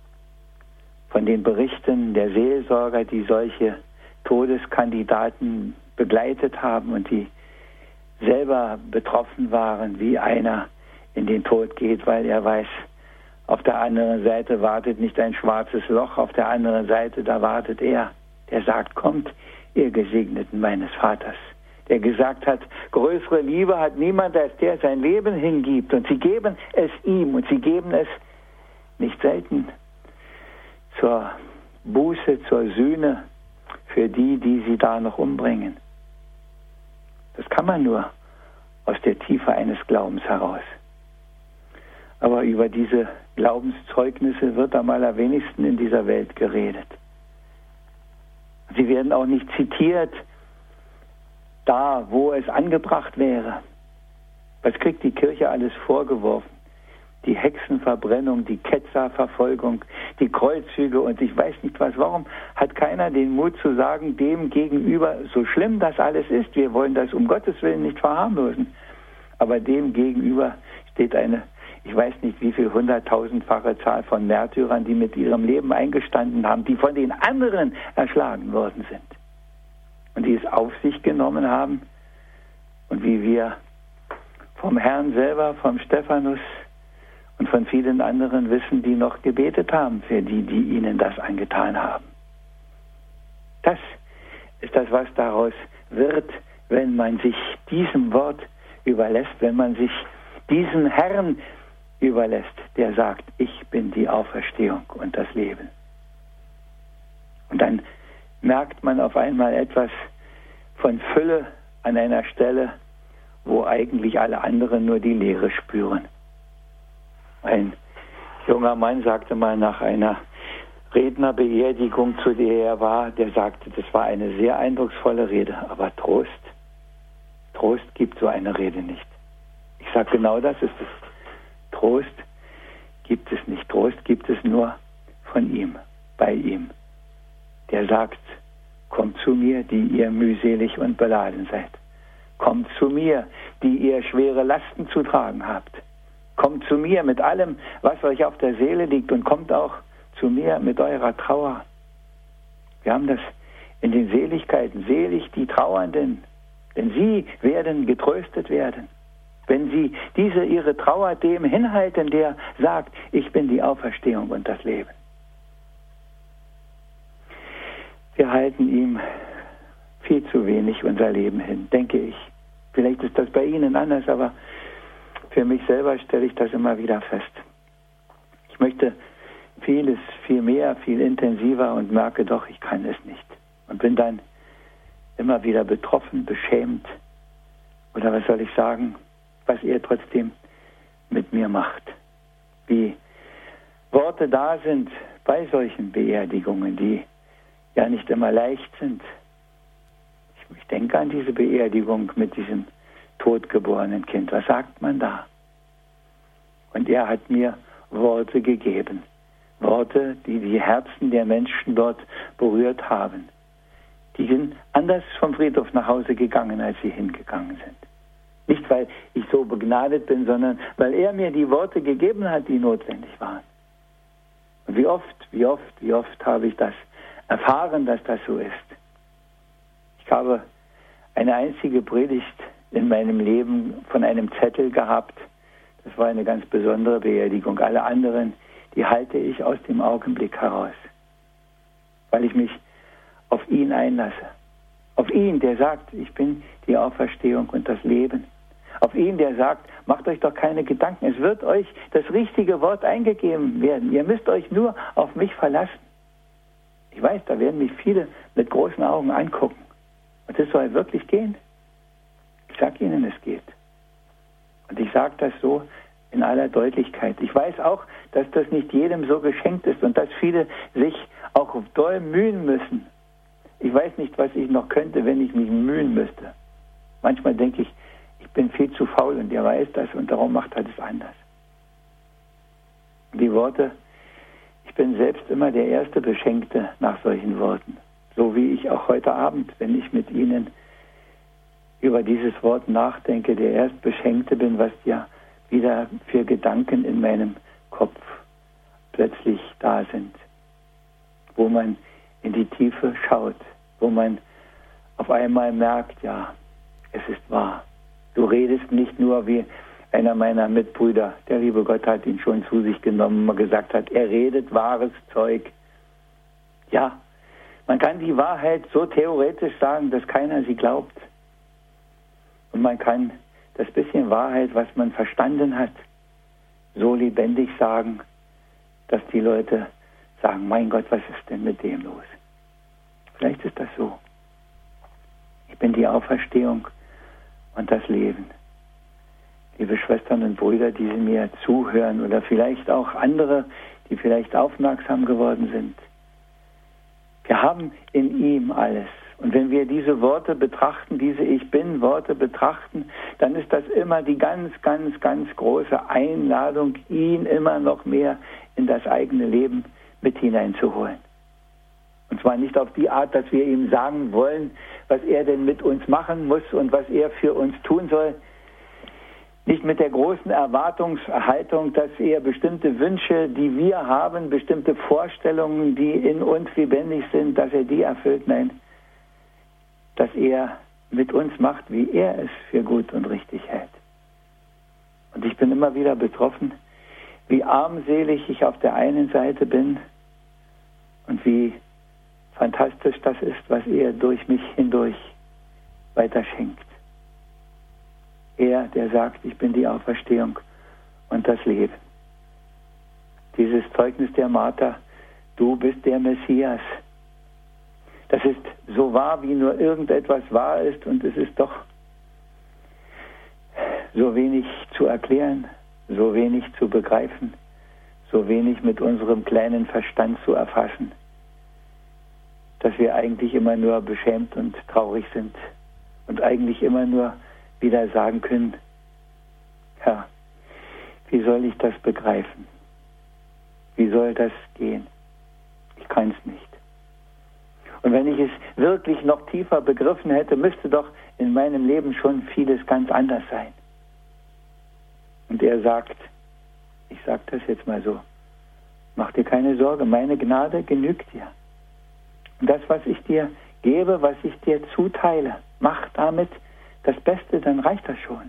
von den Berichten der Seelsorger, die solche Todeskandidaten begleitet haben und die selber betroffen waren, wie einer in den Tod geht, weil er weiß, auf der anderen Seite wartet nicht ein schwarzes Loch, auf der anderen Seite, da wartet er, der sagt, kommt, ihr Gesegneten meines Vaters, der gesagt hat, größere Liebe hat niemand, als der sein Leben hingibt, und sie geben es ihm, und sie geben es nicht selten zur Buße, zur Sühne für die, die sie da noch umbringen. Das kann man nur aus der Tiefe eines Glaubens heraus. Aber über diese Glaubenszeugnisse wird am allerwenigsten in dieser Welt geredet. Sie werden auch nicht zitiert, da, wo es angebracht wäre. Was kriegt die Kirche alles vorgeworfen? Die Hexenverbrennung, die Ketzerverfolgung, die Kreuzzüge und ich weiß nicht was. Warum hat keiner den Mut zu sagen, dem gegenüber, so schlimm das alles ist, wir wollen das um Gottes Willen nicht verharmlosen, aber dem gegenüber steht eine, ich weiß nicht wie viel hunderttausendfache Zahl von Märtyrern, die mit ihrem Leben eingestanden haben, die von den anderen erschlagen worden sind und die es auf sich genommen haben und wie wir vom Herrn selber, vom Stephanus und von vielen anderen wissen, die noch gebetet haben für die, die ihnen das angetan haben. Das ist das, was daraus wird, wenn man sich diesem Wort überlässt, wenn man sich diesem Herrn überlässt, der sagt, ich bin die Auferstehung und das Leben. Und dann merkt man auf einmal etwas von Fülle an einer Stelle, wo eigentlich alle anderen nur die Leere spüren. Ein junger Mann sagte mal nach einer Rednerbeerdigung, zu der er war, der sagte, das war eine sehr eindrucksvolle Rede, aber Trost, Trost gibt so eine Rede nicht. Ich sage, genau das ist es. Trost gibt es nicht. Trost gibt es nur von ihm, bei ihm. Der sagt, kommt zu mir, die ihr mühselig und beladen seid. Kommt zu mir, die ihr schwere Lasten zu tragen habt. Kommt zu mir mit allem, was euch auf der Seele liegt, und kommt auch zu mir mit eurer Trauer. Wir haben das in den Seligkeiten. Selig die Trauernden, denn sie werden getröstet werden. Wenn sie diese ihre Trauer dem hinhalten, der sagt, ich bin die Auferstehung und das Leben. Wir halten ihm viel zu wenig unser Leben hin, denke ich. Vielleicht ist das bei Ihnen anders, aber für mich selber stelle ich das immer wieder fest. Ich möchte vieles, viel mehr, viel intensiver und merke doch, ich kann es nicht. Und bin dann immer wieder betroffen, beschämt. Oder was soll ich sagen, was er trotzdem mit mir macht. Wie Worte da sind bei solchen Beerdigungen, die ja nicht immer leicht sind. Ich, ich denke an diese Beerdigung mit diesem totgeborenen Kind. Was sagt man da? Und er hat mir Worte gegeben. Worte, die die Herzen der Menschen dort berührt haben. Die sind anders vom Friedhof nach Hause gegangen, als sie hingegangen sind. Nicht, weil ich so begnadet bin, sondern weil er mir die Worte gegeben hat, die notwendig waren. Und wie oft, wie oft, wie oft habe ich das erfahren, dass das so ist. Ich habe eine einzige Predigt in meinem Leben von einem Zettel gehabt. Das war eine ganz besondere Beerdigung. Alle anderen, die halte ich aus dem Augenblick heraus, weil ich mich auf ihn einlasse. Auf ihn, der sagt, ich bin die Auferstehung und das Leben. Auf ihn, der sagt, macht euch doch keine Gedanken. Es wird euch das richtige Wort eingegeben werden. Ihr müsst euch nur auf mich verlassen. Ich weiß, da werden mich viele mit großen Augen angucken. Und das soll wirklich gehen. Ich sage Ihnen, es geht. Und ich sage das so in aller Deutlichkeit. Ich weiß auch, dass das nicht jedem so geschenkt ist und dass viele sich auch doll mühen müssen. Ich weiß nicht, was ich noch könnte, wenn ich mich mühen müsste. Manchmal denke ich, ich bin viel zu faul und er weiß das und darum macht er das anders. Die Worte, ich bin selbst immer der erste Beschenkte nach solchen Worten. so wie ich auch heute Abend, wenn ich mit Ihnen über dieses Wort nachdenke, der erst Beschenkte bin, was ja wieder für Gedanken in meinem Kopf plötzlich da sind, wo man in die Tiefe schaut, wo man auf einmal merkt, ja, es ist wahr. Du redest nicht nur wie einer meiner Mitbrüder, der liebe Gott hat ihn schon zu sich genommen und gesagt hat, er redet wahres Zeug. Ja, man kann die Wahrheit so theoretisch sagen, dass keiner sie glaubt. Und man kann das bisschen Wahrheit, was man verstanden hat, so lebendig sagen, dass die Leute sagen, mein Gott, was ist denn mit dem los? Vielleicht ist das so. Ich bin die Auferstehung und das Leben. Liebe Schwestern und Brüder, die mir zuhören oder vielleicht auch andere, die vielleicht aufmerksam geworden sind. Wir haben in ihm alles. Und wenn wir diese Worte betrachten, diese Ich Bin-Worte betrachten, dann ist das immer die ganz, ganz, ganz große Einladung, ihn immer noch mehr in das eigene Leben mit hineinzuholen. Und zwar nicht auf die Art, dass wir ihm sagen wollen, was er denn mit uns machen muss und was er für uns tun soll. Nicht mit der großen Erwartungshaltung, dass er bestimmte Wünsche, die wir haben, bestimmte Vorstellungen, die in uns lebendig sind, dass er die erfüllt. Nein, dass er mit uns macht, wie er es für gut und richtig hält. Und ich bin immer wieder betroffen, wie armselig ich auf der einen Seite bin und wie fantastisch das ist, was er durch mich hindurch weiter schenkt. Er, der sagt, ich bin die Auferstehung und das Leben. Dieses Zeugnis der Martha, du bist der Messias. Das ist so wahr, wie nur irgendetwas wahr ist, und es ist doch so wenig zu erklären, so wenig zu begreifen, so wenig mit unserem kleinen Verstand zu erfassen, dass wir eigentlich immer nur beschämt und traurig sind und eigentlich immer nur wieder sagen können, Herr, wie soll ich das begreifen? Wie soll das gehen? Ich kann es nicht. Und wenn ich es wirklich noch tiefer begriffen hätte, müsste doch in meinem Leben schon vieles ganz anders sein. Und er sagt, ich sage das jetzt mal so, mach dir keine Sorge, meine Gnade genügt dir. Und das, was ich dir gebe, was ich dir zuteile, mach damit das Beste, dann reicht das schon.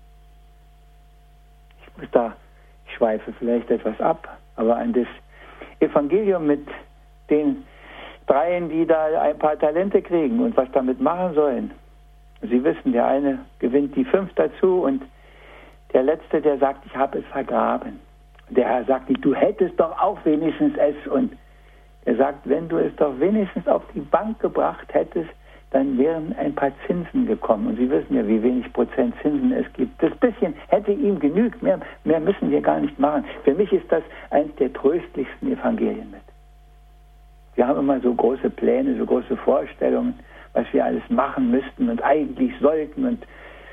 Ich muss da, ich schweife vielleicht etwas ab, aber an das Evangelium mit den Dreien, die da ein paar Talente kriegen und was damit machen sollen. Sie wissen, der eine gewinnt die fünf dazu und der Letzte, der sagt, ich habe es vergraben. Der Herr sagt nicht, du hättest doch auch wenigstens es. Und er sagt, wenn du es doch wenigstens auf die Bank gebracht hättest, dann wären ein paar Zinsen gekommen. Und Sie wissen ja, wie wenig Prozent Zinsen es gibt. Das bisschen hätte ihm genügt. Mehr, mehr müssen wir gar nicht machen. Für mich ist das eines der tröstlichsten Evangelien mit. Wir haben immer so große Pläne, so große Vorstellungen, was wir alles machen müssten und eigentlich sollten. Und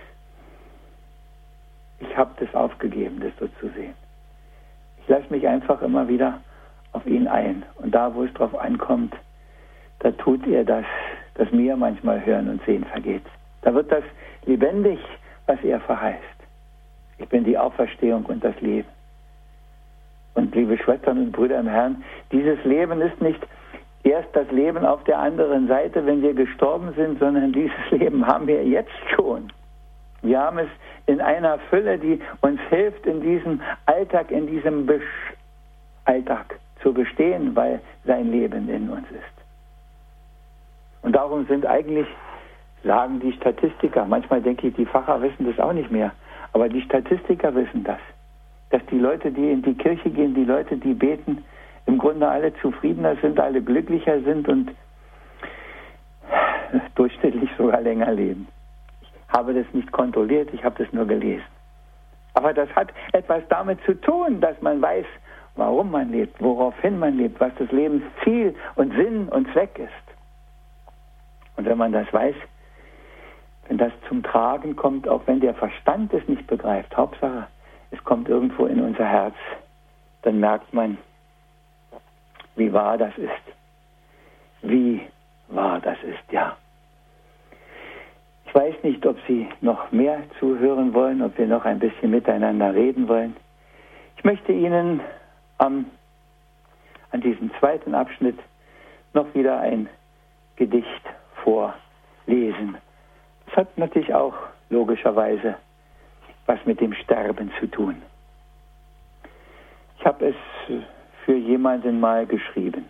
ich habe das aufgegeben, das so zu sehen. Ich lasse mich einfach immer wieder auf ihn ein. Und da, wo es drauf ankommt, da tut er das, dass mir manchmal Hören und Sehen vergeht. Da wird das lebendig, was er verheißt. Ich bin die Auferstehung und das Leben. Und liebe Schwestern und Brüder im Herrn, dieses Leben ist nicht erst das Leben auf der anderen Seite, wenn wir gestorben sind, sondern dieses Leben haben wir jetzt schon. Wir haben es in einer Fülle, die uns hilft, in diesem Alltag, in diesem Besch- Alltag zu bestehen, weil sein Leben in uns ist. Und darum sind eigentlich, sagen die Statistiker, manchmal denke ich, die Pfarrer wissen das auch nicht mehr, aber die Statistiker wissen das, dass die Leute, die in die Kirche gehen, die Leute, die beten, im Grunde alle zufriedener sind, alle glücklicher sind und durchschnittlich sogar länger leben. Ich habe das nicht kontrolliert, ich habe das nur gelesen. Aber das hat etwas damit zu tun, dass man weiß, warum man lebt, woraufhin man lebt, was das Lebensziel und Sinn und Zweck ist. Und wenn man das weiß, wenn das zum Tragen kommt, auch wenn der Verstand es nicht begreift, Hauptsache, es kommt irgendwo in unser Herz, dann merkt man, wie wahr das ist, wie wahr das ist, ja. Ich weiß nicht, ob Sie noch mehr zuhören wollen, ob wir noch ein bisschen miteinander reden wollen. Ich möchte Ihnen am, an diesem zweiten Abschnitt noch wieder ein Gedicht vorlesen. Es hat natürlich auch logischerweise was mit dem Sterben zu tun. Ich habe es für jemanden mal geschrieben.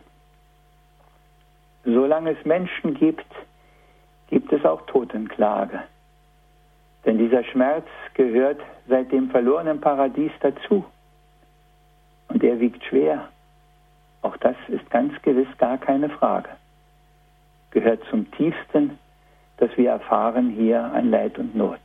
Solange es Menschen gibt, gibt es auch Totenklage. Denn dieser Schmerz gehört seit dem verlorenen Paradies dazu. Und er wiegt schwer. Auch das ist ganz gewiss gar keine Frage. Gehört zum Tiefsten, das wir erfahren hier an Leid und Not.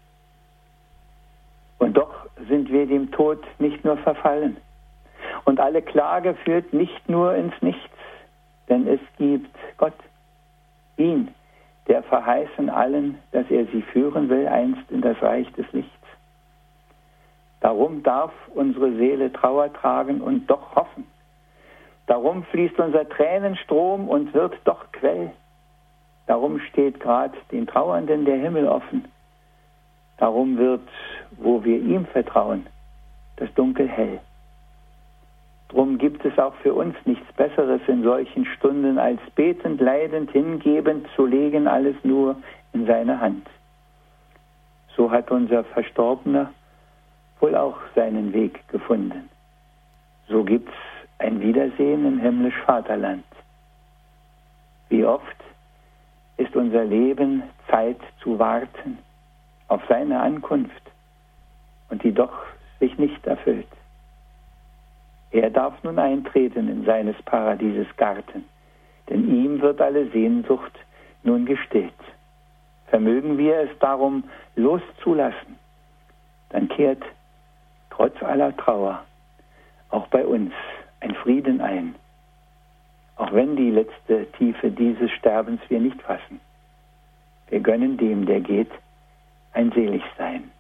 Und doch sind wir dem Tod nicht nur verfallen. Und alle Klage führt nicht nur ins Nichts, denn es gibt Gott, ihn, der verheißen allen, dass er sie führen will, einst in das Reich des Lichts. Darum darf unsere Seele Trauer tragen und doch hoffen. Darum fließt unser Tränenstrom und wird doch Quell. Darum steht grad den Trauernden der Himmel offen. Darum wird, wo wir ihm vertrauen, das Dunkel hell. Drum gibt es auch für uns nichts Besseres in solchen Stunden, als betend, leidend, hingebend zu legen, alles nur in seine Hand. So hat unser Verstorbener wohl auch seinen Weg gefunden. So gibt's ein Wiedersehen im himmlisch Vaterland. Wie oft ist unser Leben Zeit zu warten auf seine Ankunft und die doch sich nicht erfüllt. Er darf nun eintreten in seines Paradieses Garten, denn ihm wird alle Sehnsucht nun gestillt. Vermögen wir es darum loszulassen, dann kehrt trotz aller Trauer auch bei uns ein Frieden ein, auch wenn die letzte Tiefe dieses Sterbens wir nicht fassen. Wir gönnen dem, der geht, ein Seligsein.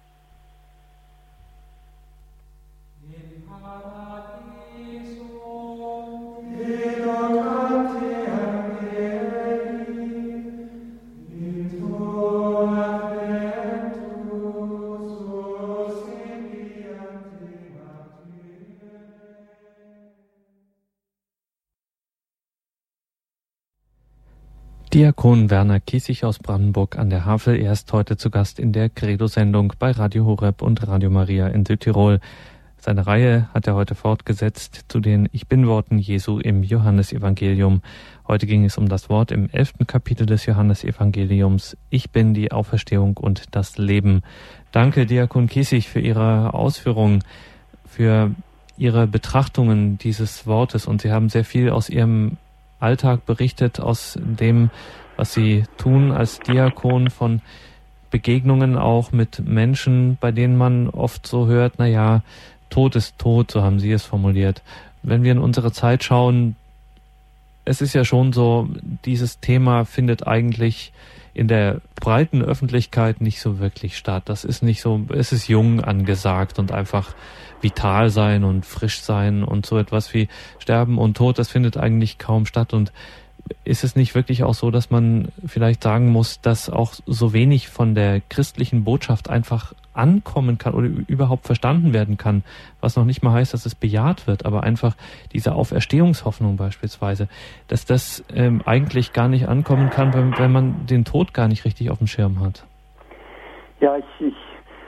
Diakon Werner Kiesig aus Brandenburg an der Havel. Er ist heute zu Gast in der Credo-Sendung bei Radio Horeb und Radio Maria in Südtirol. Seine Reihe hat er heute fortgesetzt zu den Ich-Bin-Worten Jesu im Johannesevangelium. Heute ging es um das Wort im elften Kapitel des Johannesevangeliums. Ich bin die Auferstehung und das Leben. Danke, Diakon Kiesig, für Ihre Ausführungen, für Ihre Betrachtungen dieses Wortes. Und Sie haben sehr viel aus Ihrem Alltag berichtet, aus dem, was Sie tun als Diakon, von Begegnungen auch mit Menschen, bei denen man oft so hört, na ja, Tod ist tot, so haben Sie es formuliert. Wenn wir in unsere Zeit schauen, es ist ja schon so, dieses Thema findet eigentlich in der breiten Öffentlichkeit nicht so wirklich statt. Das ist nicht so, es ist jung angesagt und einfach vital sein und frisch sein und so etwas wie Sterben und Tod, das findet eigentlich kaum statt. Und ist es nicht wirklich auch so, dass man vielleicht sagen muss, dass auch so wenig von der christlichen Botschaft einfach ankommen kann oder überhaupt verstanden werden kann, was noch nicht mal heißt, dass es bejaht wird, aber einfach diese Auferstehungshoffnung beispielsweise, dass das ähm, eigentlich gar nicht ankommen kann, wenn, wenn man den Tod gar nicht richtig auf dem Schirm hat? Ja, ich, ich,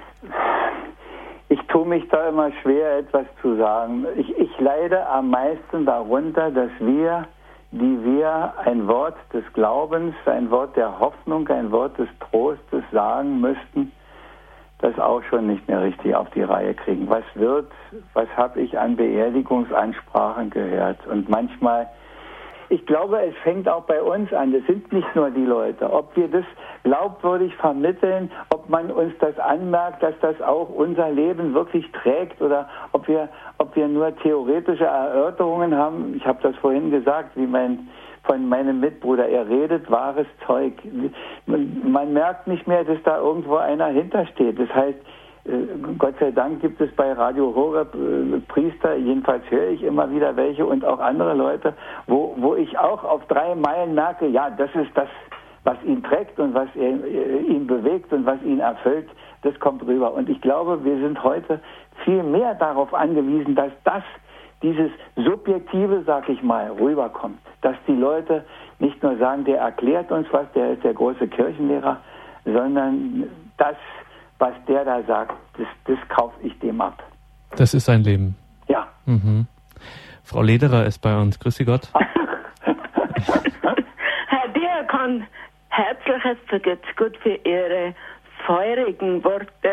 ich tue mich da immer schwer, etwas zu sagen. Ich, ich leide am meisten darunter, dass wir, die wir ein Wort des Glaubens, ein Wort der Hoffnung, ein Wort des Trostes sagen müssten, das auch schon nicht mehr richtig auf die Reihe kriegen. Was wird, was habe ich an Beerdigungsansprachen gehört? Und manchmal, ich glaube, es fängt auch bei uns an. Das sind nicht nur die Leute. Ob wir das glaubwürdig vermitteln, ob man uns das anmerkt, dass das auch unser Leben wirklich trägt, oder ob wir, ob wir nur theoretische Erörterungen haben. Ich habe das vorhin gesagt, wie mein von meinem Mitbruder, er redet wahres Zeug. Man, man merkt nicht mehr, dass da irgendwo einer hintersteht. Das heißt, Gott sei Dank gibt es bei Radio Horeb äh, Priester, jedenfalls höre ich immer wieder welche und auch andere Leute, wo, wo ich auch auf drei Meilen merke, ja, das ist das, was ihn trägt und was er, äh, ihn bewegt und was ihn erfüllt, das kommt rüber. Und ich glaube, wir sind heute viel mehr darauf angewiesen, dass das, dieses Subjektive, sag ich mal, rüberkommt. Dass die Leute nicht nur sagen, der erklärt uns was, der ist der große Kirchenlehrer, sondern das, was der da sagt, das, das kaufe ich dem ab. Das ist sein Leben. Ja. Mhm. Frau Lederer ist bei uns. Grüß Sie Gott. Herr Diakon, herzliches Vergelt's Gott für Ihre feurigen Worte.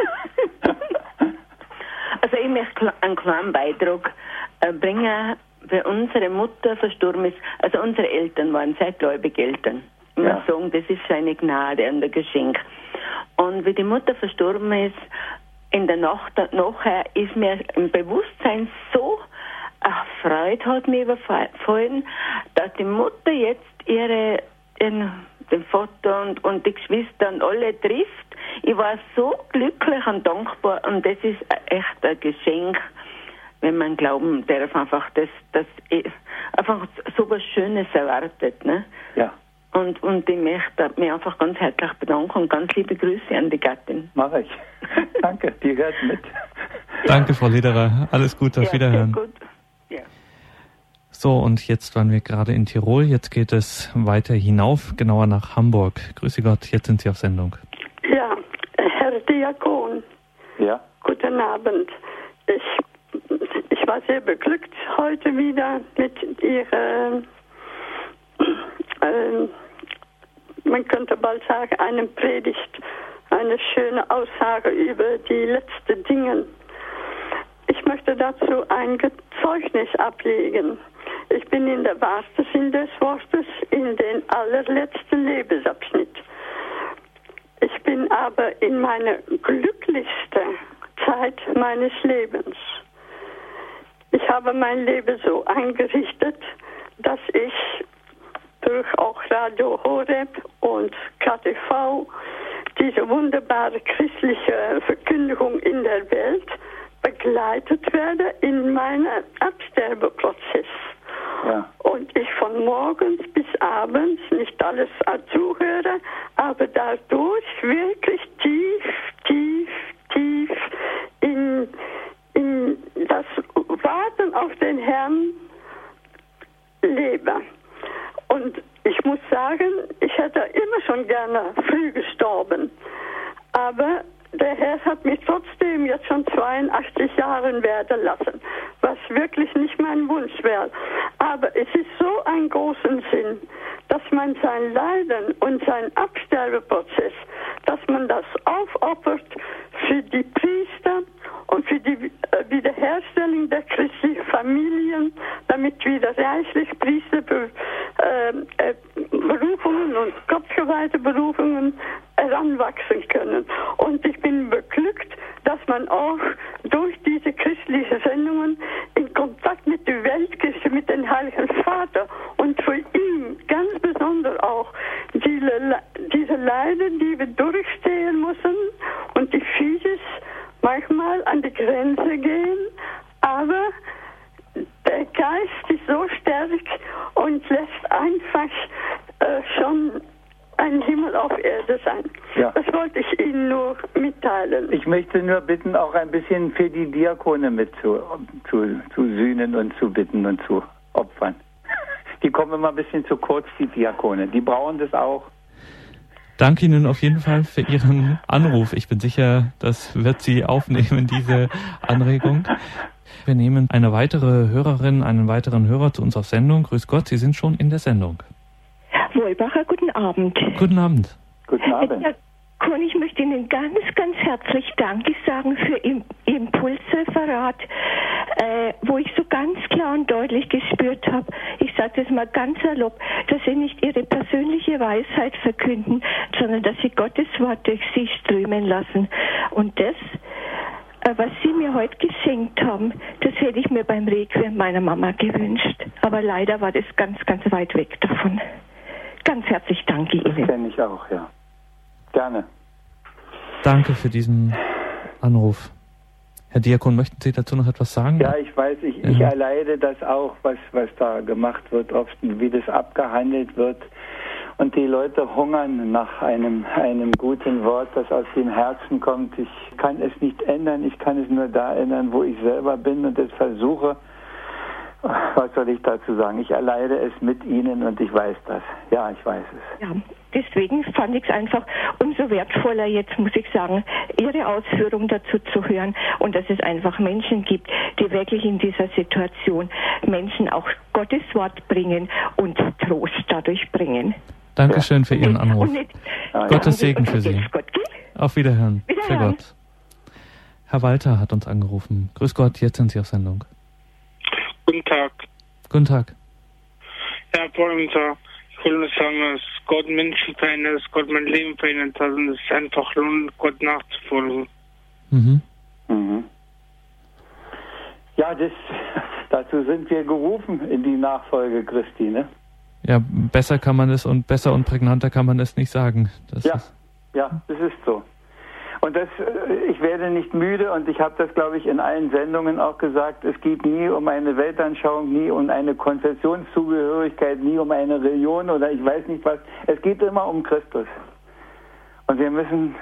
Also ich möchte einen kleinen Beitrag äh, bringen, weil unsere Mutter verstorben ist. Also unsere Eltern waren sehr gläubige Eltern. Ich Ja. muss sagen, das ist eine Gnade und ein Geschenk. Und wie die Mutter verstorben ist, in der Nacht nachher ist mir im Bewusstsein so eine Freude hat mir überfallen, dass die Mutter jetzt ihre, ihren, den Vater und, und die Geschwister und alle trifft. Ich war so glücklich und dankbar und das ist echt ein Geschenk, wenn man glauben darf, einfach, dass, dass einfach so was Schönes erwartet. Ne? Ja. Und, und ich möchte mich einfach ganz herzlich bedanken und ganz liebe Grüße an die Gattin. Mache ich. Danke, die hört mit. Danke, Frau Lederer. Alles Gute, auf Ja, Wiederhören. sehr gut. Ja. So, und jetzt waren wir gerade in Tirol. Jetzt geht es weiter hinauf, genauer nach Hamburg. Grüße Gott, jetzt sind Sie auf Sendung. Ja, Herr Diakon, Ja. guten Abend. Ich, ich war sehr beglückt heute wieder mit Ihrer, äh, man könnte bald sagen, eine Predigt, eine schöne Aussage über die letzten Dinge. Ich möchte dazu ein Zeugnis ablegen. Ich bin in der wahrsten Sinn des Wortes in den allerletzten Lebensabschnitt. Ich bin aber in meiner glücklichsten Zeit meines Lebens. Ich habe mein Leben so eingerichtet, dass ich durch auch Radio Horeb und K T V diese wunderbare christliche Verkündigung in der Welt begleitet werde in meinem Absterbeprozess. Ja. Und ich von morgens bis abends nicht alles zuhöre, aber dadurch wirklich tief, tief, tief in, in das Warten auf den Herrn lebe. Und ich muss sagen, ich hätte immer schon gerne früh gestorben. Aber der Herr hat mich trotzdem jetzt schon zweiundachtzig Jahre werden lassen, was wirklich nicht mein Wunsch wäre. Aber es ist so ein großen Sinn, dass man sein Leiden und sein Absterbeprozess, dass man das aufopfert für die Priester und für die Wiederherstellung der christlichen Familien, damit wieder reichlich Priester äh, äh, Berufungen und gottgeweihte Berufungen heranwachsen können. Und ich bin beglückt, dass man auch durch diese christlichen Sendungen in Kontakt mit der Weltkirche, mit dem Heiligen Vater und für ihn ganz besonders auch diese, diese Leiden, die wir durchstehen müssen und die vieles manchmal an die Grenze gehen, aber der Geist ist so stark und lässt einfach äh, schon ein Himmel auf Erde sein. Ja. Das wollte ich Ihnen nur mitteilen. Ich möchte nur bitten, auch ein bisschen für die Diakone mit zu, zu, zu sühnen und zu bitten und zu opfern. Die kommen immer ein bisschen zu kurz, die Diakone. Die brauchen das auch. Danke Ihnen auf jeden Fall für Ihren Anruf. Ich bin sicher, das wird Sie aufnehmen, diese Anregung. Wir nehmen eine weitere Hörerin, einen weiteren Hörer zu uns auf Sendung. Grüß Gott, Sie sind schon in der Sendung. Wohlbacher, guten Abend. Guten Abend. Guten Abend. Herr Kuhn, ich möchte Ihnen ganz, ganz herzlich Danke sagen für Ihr Impulsreferat, äh, wo ich so ganz klar und deutlich gespürt habe, ich sage das mal ganz salopp, dass Sie nicht Ihre persönliche Weisheit verkünden, sondern dass Sie Gottes Wort durch Sie strömen lassen. Und das, äh, was Sie mir heute geschenkt haben, das hätte ich mir beim Requiem meiner Mama gewünscht. Aber leider war das ganz, ganz weit weg davon. Ganz herzlich danke Ihnen. Das kenne ich auch, ja. Gerne. Danke für diesen Anruf. Herr Diakon, möchten Sie dazu noch etwas sagen? Ja, ich weiß, ich, ja. ich erleide das auch, was, was da gemacht wird, oft, wie das abgehandelt wird. Und die Leute hungern nach einem, einem guten Wort, das aus dem Herzen kommt. Ich kann es nicht ändern, ich kann es nur da ändern, wo ich selber bin und es versuche. Was soll ich dazu sagen? Ich erleide es mit Ihnen und ich weiß das. Ja, ich weiß es. Ja, deswegen fand ich es einfach umso wertvoller jetzt, muss ich sagen, Ihre Ausführung dazu zu hören und dass es einfach Menschen gibt, die wirklich in dieser Situation Menschen auch Gottes Wort bringen und Trost dadurch bringen. Dankeschön für Ihren Anruf. Und nicht, ja, Gottes Segen für Sie. Gott, Auf Wiederhören. Für Wiederhören. Gott. Herr Walter hat uns angerufen. Grüß Gott, jetzt sind Sie auf Sendung. Guten Tag. Guten Tag. Herr Pollenser, ich will nur sagen, dass Gott Menschen verändert, dass Gott mein Leben verändert hat und es ist einfach lohnt, Gott nachzufolgen. Mhm. Mhm. Ja, das, dazu sind wir gerufen in die Nachfolge Christi, ne? Ja, besser kann man es und besser und prägnanter kann man es nicht sagen. Das ja, ist ja, das ist so. Und das, ich werde nicht müde und ich habe das, glaube ich, in allen Sendungen auch gesagt, es geht nie um eine Weltanschauung, nie um eine Konfessionszugehörigkeit, nie um eine Religion oder ich weiß nicht was. Es geht immer um Christus. Und wir müssen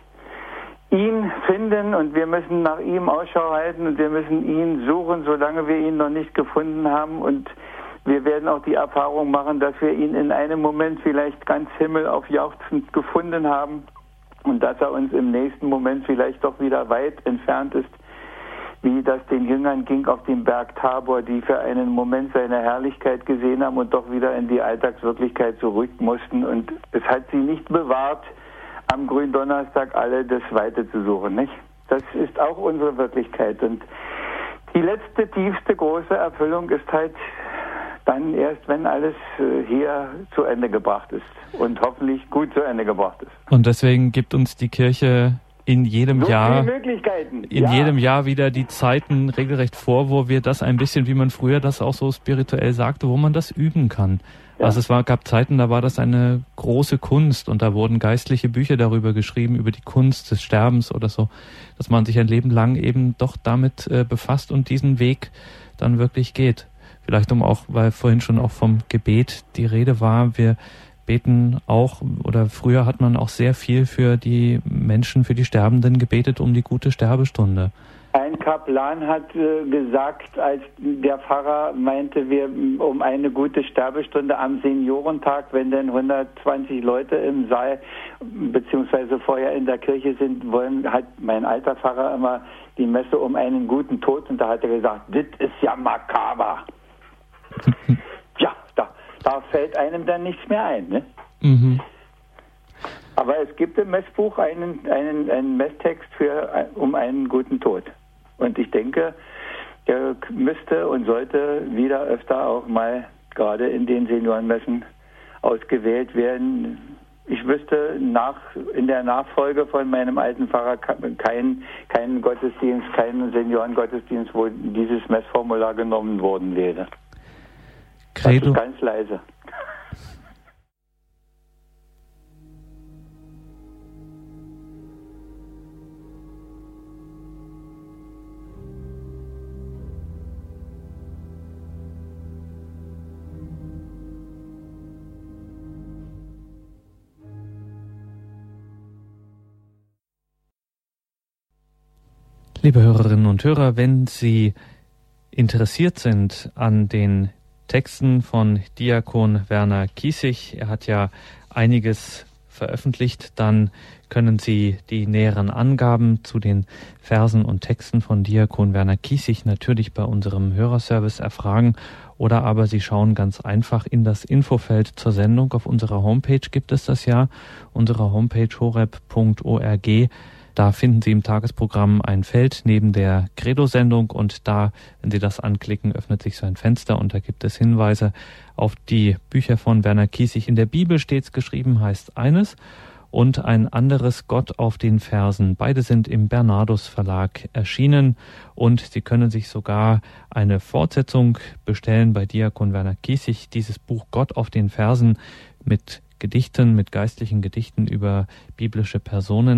ihn finden und wir müssen nach ihm Ausschau halten und wir müssen ihn suchen, solange wir ihn noch nicht gefunden haben. Und wir werden auch die Erfahrung machen, dass wir ihn in einem Moment vielleicht ganz himmelaufjauchzend gefunden haben. Und dass er uns im nächsten Moment vielleicht doch wieder weit entfernt ist, wie das den Jüngern ging auf dem Berg Tabor, die für einen Moment seine Herrlichkeit gesehen haben und doch wieder in die Alltagswirklichkeit zurück mussten. Und es hat sie nicht bewahrt, am Gründonnerstag alle das Weite zu suchen, nicht? Das ist auch unsere Wirklichkeit. Und die letzte, tiefste, große Erfüllung ist halt dann erst, wenn alles hier zu Ende gebracht ist und hoffentlich gut zu Ende gebracht ist. Und deswegen gibt uns die Kirche in jedem so Jahr viele Möglichkeiten. in ja. jedem Jahr wieder die Zeiten regelrecht vor, wo wir das ein bisschen, wie man früher das auch so spirituell sagte, wo man das üben kann. Ja. Also es war, gab Zeiten, da war das eine große Kunst und da wurden geistliche Bücher darüber geschrieben, über die Kunst des Sterbens oder so, dass man sich ein Leben lang eben doch damit äh, befasst und diesen Weg dann wirklich geht. Vielleicht um auch, weil vorhin schon auch vom Gebet die Rede war, wir beten auch, oder früher hat man auch sehr viel für die Menschen, für die Sterbenden gebetet, um die gute Sterbestunde. Ein Kaplan hat äh, gesagt, als der Pfarrer meinte, wir um eine gute Sterbestunde am Seniorentag, wenn denn hundertzwanzig Leute im Saal beziehungsweise vorher in der Kirche sind, wollen, hat mein alter Pfarrer immer die Messe um einen guten Tod und da hat er gesagt, das ist ja makaber. Ja, da, da fällt einem dann nichts mehr ein, ne? Mhm. Aber es gibt im Messbuch einen, einen, einen Messtext für um einen guten Tod. Und ich denke, der müsste und sollte wieder öfter auch mal gerade in den Seniorenmessen ausgewählt werden. Ich wüsste nach, in der Nachfolge von meinem alten Pfarrer keinen kein Gottesdienst, keinen Seniorengottesdienst, wo dieses Messformular genommen worden wäre. Credo. Das ist ganz leise. Liebe Hörerinnen und Hörer, wenn Sie interessiert sind an den Texten von Diakon Werner Kiesig, er hat ja einiges veröffentlicht, dann können Sie die näheren Angaben zu den Versen und Texten von Diakon Werner Kiesig natürlich bei unserem Hörerservice erfragen oder aber Sie schauen ganz einfach in das Infofeld zur Sendung. Auf unserer Homepage gibt es das ja, unsere Homepage horeb punkt org. Da finden Sie im Tagesprogramm ein Feld neben der Credo-Sendung und da, wenn Sie das anklicken, öffnet sich so ein Fenster und da gibt es Hinweise auf die Bücher von Werner Kiesig. In der Bibel stets geschrieben heißt eines und ein anderes Gott auf den Versen. Beide sind im Bernardus Verlag erschienen und Sie können sich sogar eine Fortsetzung bestellen bei Diakon Werner Kiesig. Dieses Buch Gott auf den Versen mit Gedichten, mit geistlichen Gedichten über biblische Personen.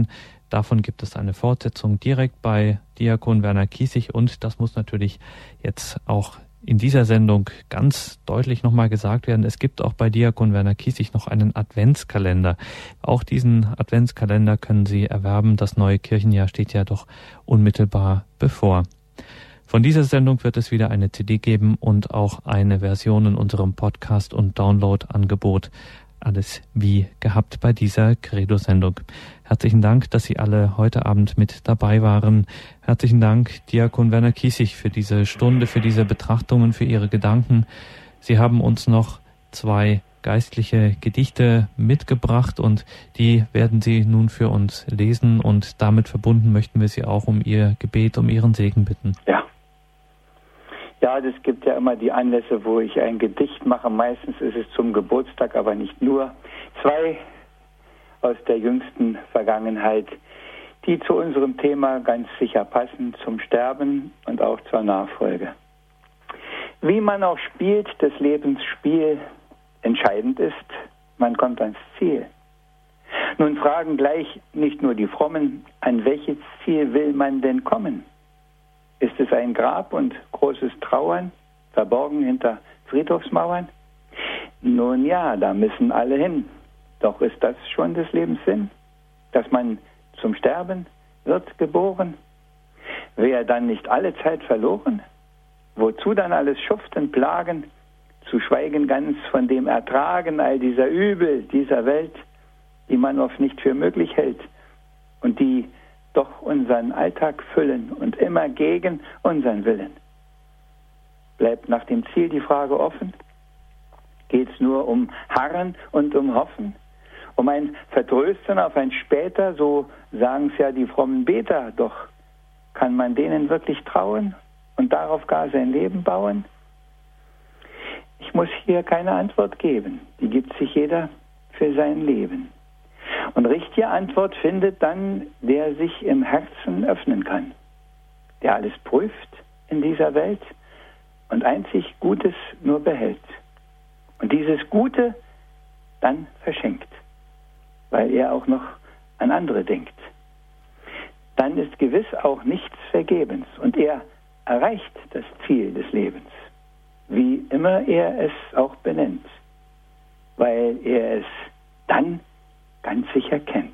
Davon gibt es eine Fortsetzung direkt bei Diakon Werner Kiesig und das muss natürlich jetzt auch in dieser Sendung ganz deutlich nochmal gesagt werden. Es gibt auch bei Diakon Werner Kiesig noch einen Adventskalender. Auch diesen Adventskalender können Sie erwerben. Das neue Kirchenjahr steht ja doch unmittelbar bevor. Von dieser Sendung wird es wieder eine C D geben und auch eine Version in unserem Podcast- und Download-Angebot. Alles wie gehabt bei dieser Credo-Sendung. Herzlichen Dank, dass Sie alle heute Abend mit dabei waren. Herzlichen Dank, Diakon Werner Kiesig, für diese Stunde, für diese Betrachtungen, für Ihre Gedanken. Sie haben uns noch zwei geistliche Gedichte mitgebracht und die werden Sie nun für uns lesen und damit verbunden möchten wir Sie auch um Ihr Gebet, um Ihren Segen bitten. Ja. Ja, es gibt ja immer die Anlässe, wo ich ein Gedicht mache. Meistens ist es zum Geburtstag, aber nicht nur. Zwei aus der jüngsten Vergangenheit, die zu unserem Thema ganz sicher passen, zum Sterben und auch zur Nachfolge. Wie man auch spielt, des Lebens Spiel, entscheidend ist, man kommt ans Ziel. Nun fragen gleich nicht nur die Frommen, an welches Ziel will man denn kommen? Ist es ein Grab und großes Trauern, verborgen hinter Friedhofsmauern? Nun ja, da müssen alle hin. Doch ist das schon des Lebens Sinn? Dass man zum Sterben wird geboren? Wäre dann nicht alle Zeit verloren? Wozu dann alles Schuften, Plagen? Zu schweigen ganz von dem Ertragen all dieser Übel dieser Welt, die man oft nicht für möglich hält und die doch unseren Alltag füllen und immer gegen unseren Willen. Bleibt nach dem Ziel die Frage offen? Geht's nur um Harren und um Hoffen? Um ein Vertrösten auf ein Später, so sagen's ja die frommen Beter. Doch kann man denen wirklich trauen und darauf gar sein Leben bauen? Ich muss hier keine Antwort geben. Die gibt sich jeder für sein Leben. Und richtige Antwort findet dann, der sich im Herzen öffnen kann, der alles prüft in dieser Welt und einzig Gutes nur behält. Und dieses Gute dann verschenkt, weil er auch noch an andere denkt. Dann ist gewiss auch nichts vergebens und er erreicht das Ziel des Lebens, wie immer er es auch benennt, weil er es dann ganz sicher kennt.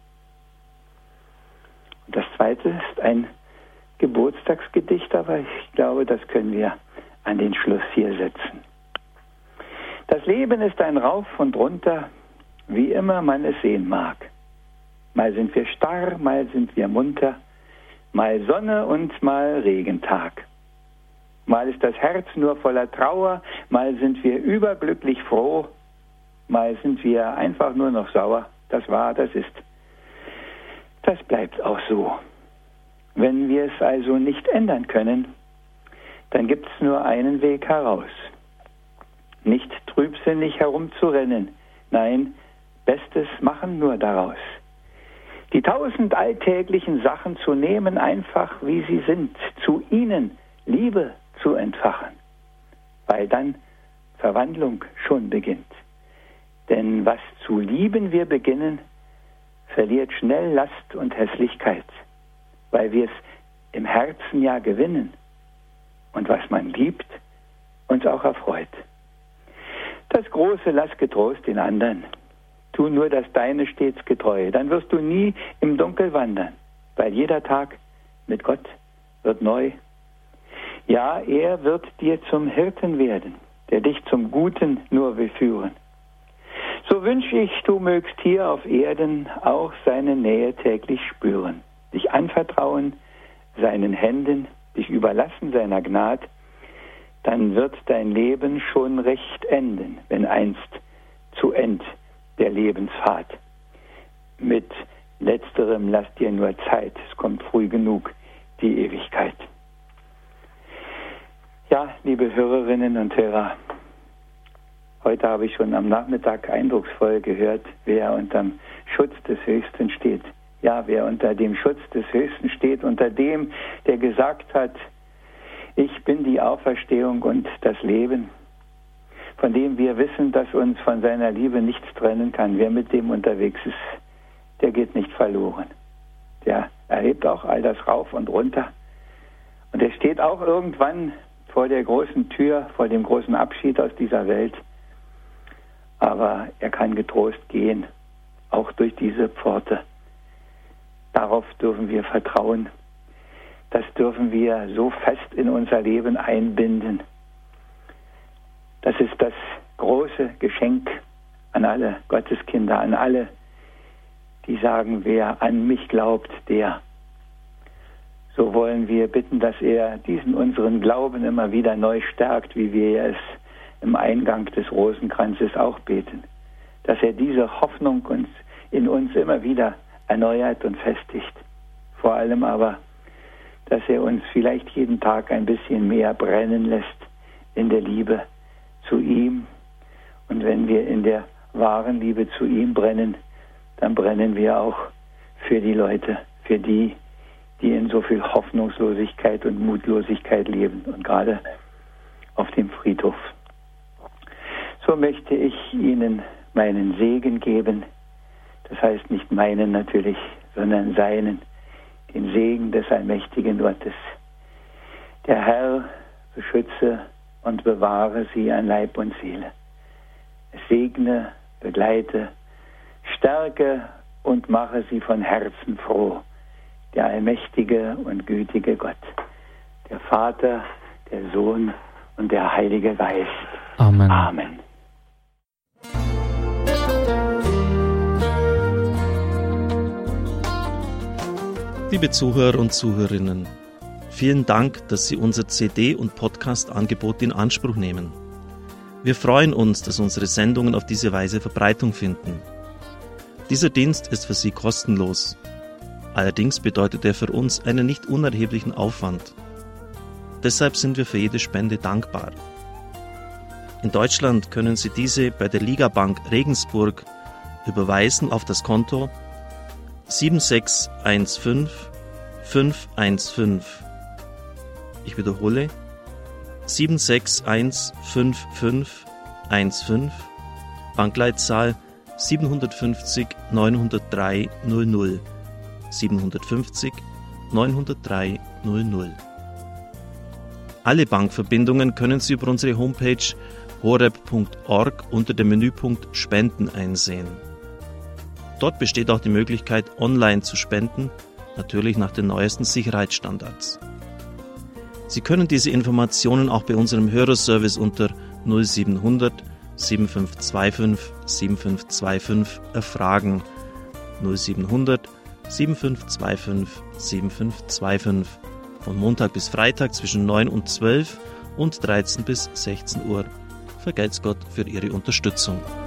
Und das zweite ist ein Geburtstagsgedicht, aber ich glaube, das können wir an den Schluss hier setzen. Das Leben ist ein Rauf und runter, wie immer man es sehen mag. Mal sind wir starr, mal sind wir munter, mal Sonne und mal Regentag. Mal ist das Herz nur voller Trauer, mal sind wir überglücklich froh, mal sind wir einfach nur noch sauer. Das war, das ist. Das bleibt auch so. Wenn wir es also nicht ändern können, dann gibt es nur einen Weg heraus. Nicht trübsinnig herumzurennen, nein, Bestes machen nur daraus. Die tausend alltäglichen Sachen zu nehmen, einfach wie sie sind, zu ihnen Liebe zu entfachen, weil dann Verwandlung schon beginnt. Denn was zu lieben wir beginnen, verliert schnell Last und Hässlichkeit, weil wir es im Herzen ja gewinnen und was man liebt, uns auch erfreut. Das Große lass getrost den anderen, tu nur das Deine stets getreu, dann wirst du nie im Dunkel wandern, weil jeder Tag mit Gott wird neu. Ja, er wird dir zum Hirten werden, der dich zum Guten nur will führen. So wünsch ich, du mögst hier auf Erden auch seine Nähe täglich spüren, dich anvertrauen seinen Händen, dich überlassen seiner Gnad, dann wird dein Leben schon recht enden, wenn einst zu End der Lebensfahrt. Mit letzterem lass dir nur Zeit, es kommt früh genug die Ewigkeit. Ja, liebe Hörerinnen und Hörer, heute habe ich schon am Nachmittag eindrucksvoll gehört, wer unterm Schutz des Höchsten steht. Ja, wer unter dem Schutz des Höchsten steht, unter dem, der gesagt hat, ich bin die Auferstehung und das Leben, von dem wir wissen, dass uns von seiner Liebe nichts trennen kann. Wer mit dem unterwegs ist, der geht nicht verloren. der erlebt auch all das rauf und runter. Und er steht auch irgendwann vor der großen Tür, vor dem großen Abschied aus dieser Welt. Aber er kann getrost gehen, auch durch diese Pforte. Darauf dürfen wir vertrauen. Das dürfen wir so fest in unser Leben einbinden. Das ist das große Geschenk an alle Gotteskinder, an alle, die sagen, wer an mich glaubt, der. So wollen wir bitten, dass er diesen unseren Glauben immer wieder neu stärkt, wie wir es im Eingang des Rosenkranzes auch beten. Dass er diese Hoffnung uns, in uns immer wieder erneuert und festigt. Vor allem aber, dass er uns vielleicht jeden Tag ein bisschen mehr brennen lässt in der Liebe zu ihm. Und wenn wir in der wahren Liebe zu ihm brennen, dann brennen wir auch für die Leute, für die, die in so viel Hoffnungslosigkeit und Mutlosigkeit leben und gerade auf dem Friedhof. So möchte ich Ihnen meinen Segen geben, das heißt nicht meinen natürlich, sondern seinen, den Segen des allmächtigen Gottes. Der Herr beschütze und bewahre sie an Leib und Seele. Es segne, begleite, stärke und mache sie von Herzen froh. Der allmächtige und gütige Gott, der Vater, der Sohn und der Heilige Geist. Amen. Amen. Liebe Zuhörer und Zuhörerinnen, vielen Dank, dass Sie unser C D- und Podcast-Angebot in Anspruch nehmen. Wir freuen uns, dass unsere Sendungen auf diese Weise Verbreitung finden. Dieser Dienst ist für Sie kostenlos. Allerdings bedeutet er für uns einen nicht unerheblichen Aufwand. Deshalb sind wir für jede Spende dankbar. In Deutschland können Sie diese bei der Ligabank Regensburg überweisen auf das Konto sieben sechs eins fünf fünf eins fünf. Ich wiederhole sieben sechs eins fünf fünf eins fünf, Bankleitzahl sieben fünf null neun null drei null null. sieben fünf null neun null drei null null. Alle Bankverbindungen können Sie über unsere Homepage horeb punkt org unter dem Menüpunkt Spenden einsehen. Dort besteht auch die Möglichkeit, online zu spenden, natürlich nach den neuesten Sicherheitsstandards. Sie können diese Informationen auch bei unserem Hörerservice unter null sieben hundert sieben fünf zwei fünf sieben fünf zwei fünf erfragen. null sieben hundert sieben fünf zwei fünf sieben fünf zwei fünf. Von Montag bis Freitag zwischen neun und zwölf und dreizehn bis sechzehn Uhr. Vergelt's Gott für Ihre Unterstützung.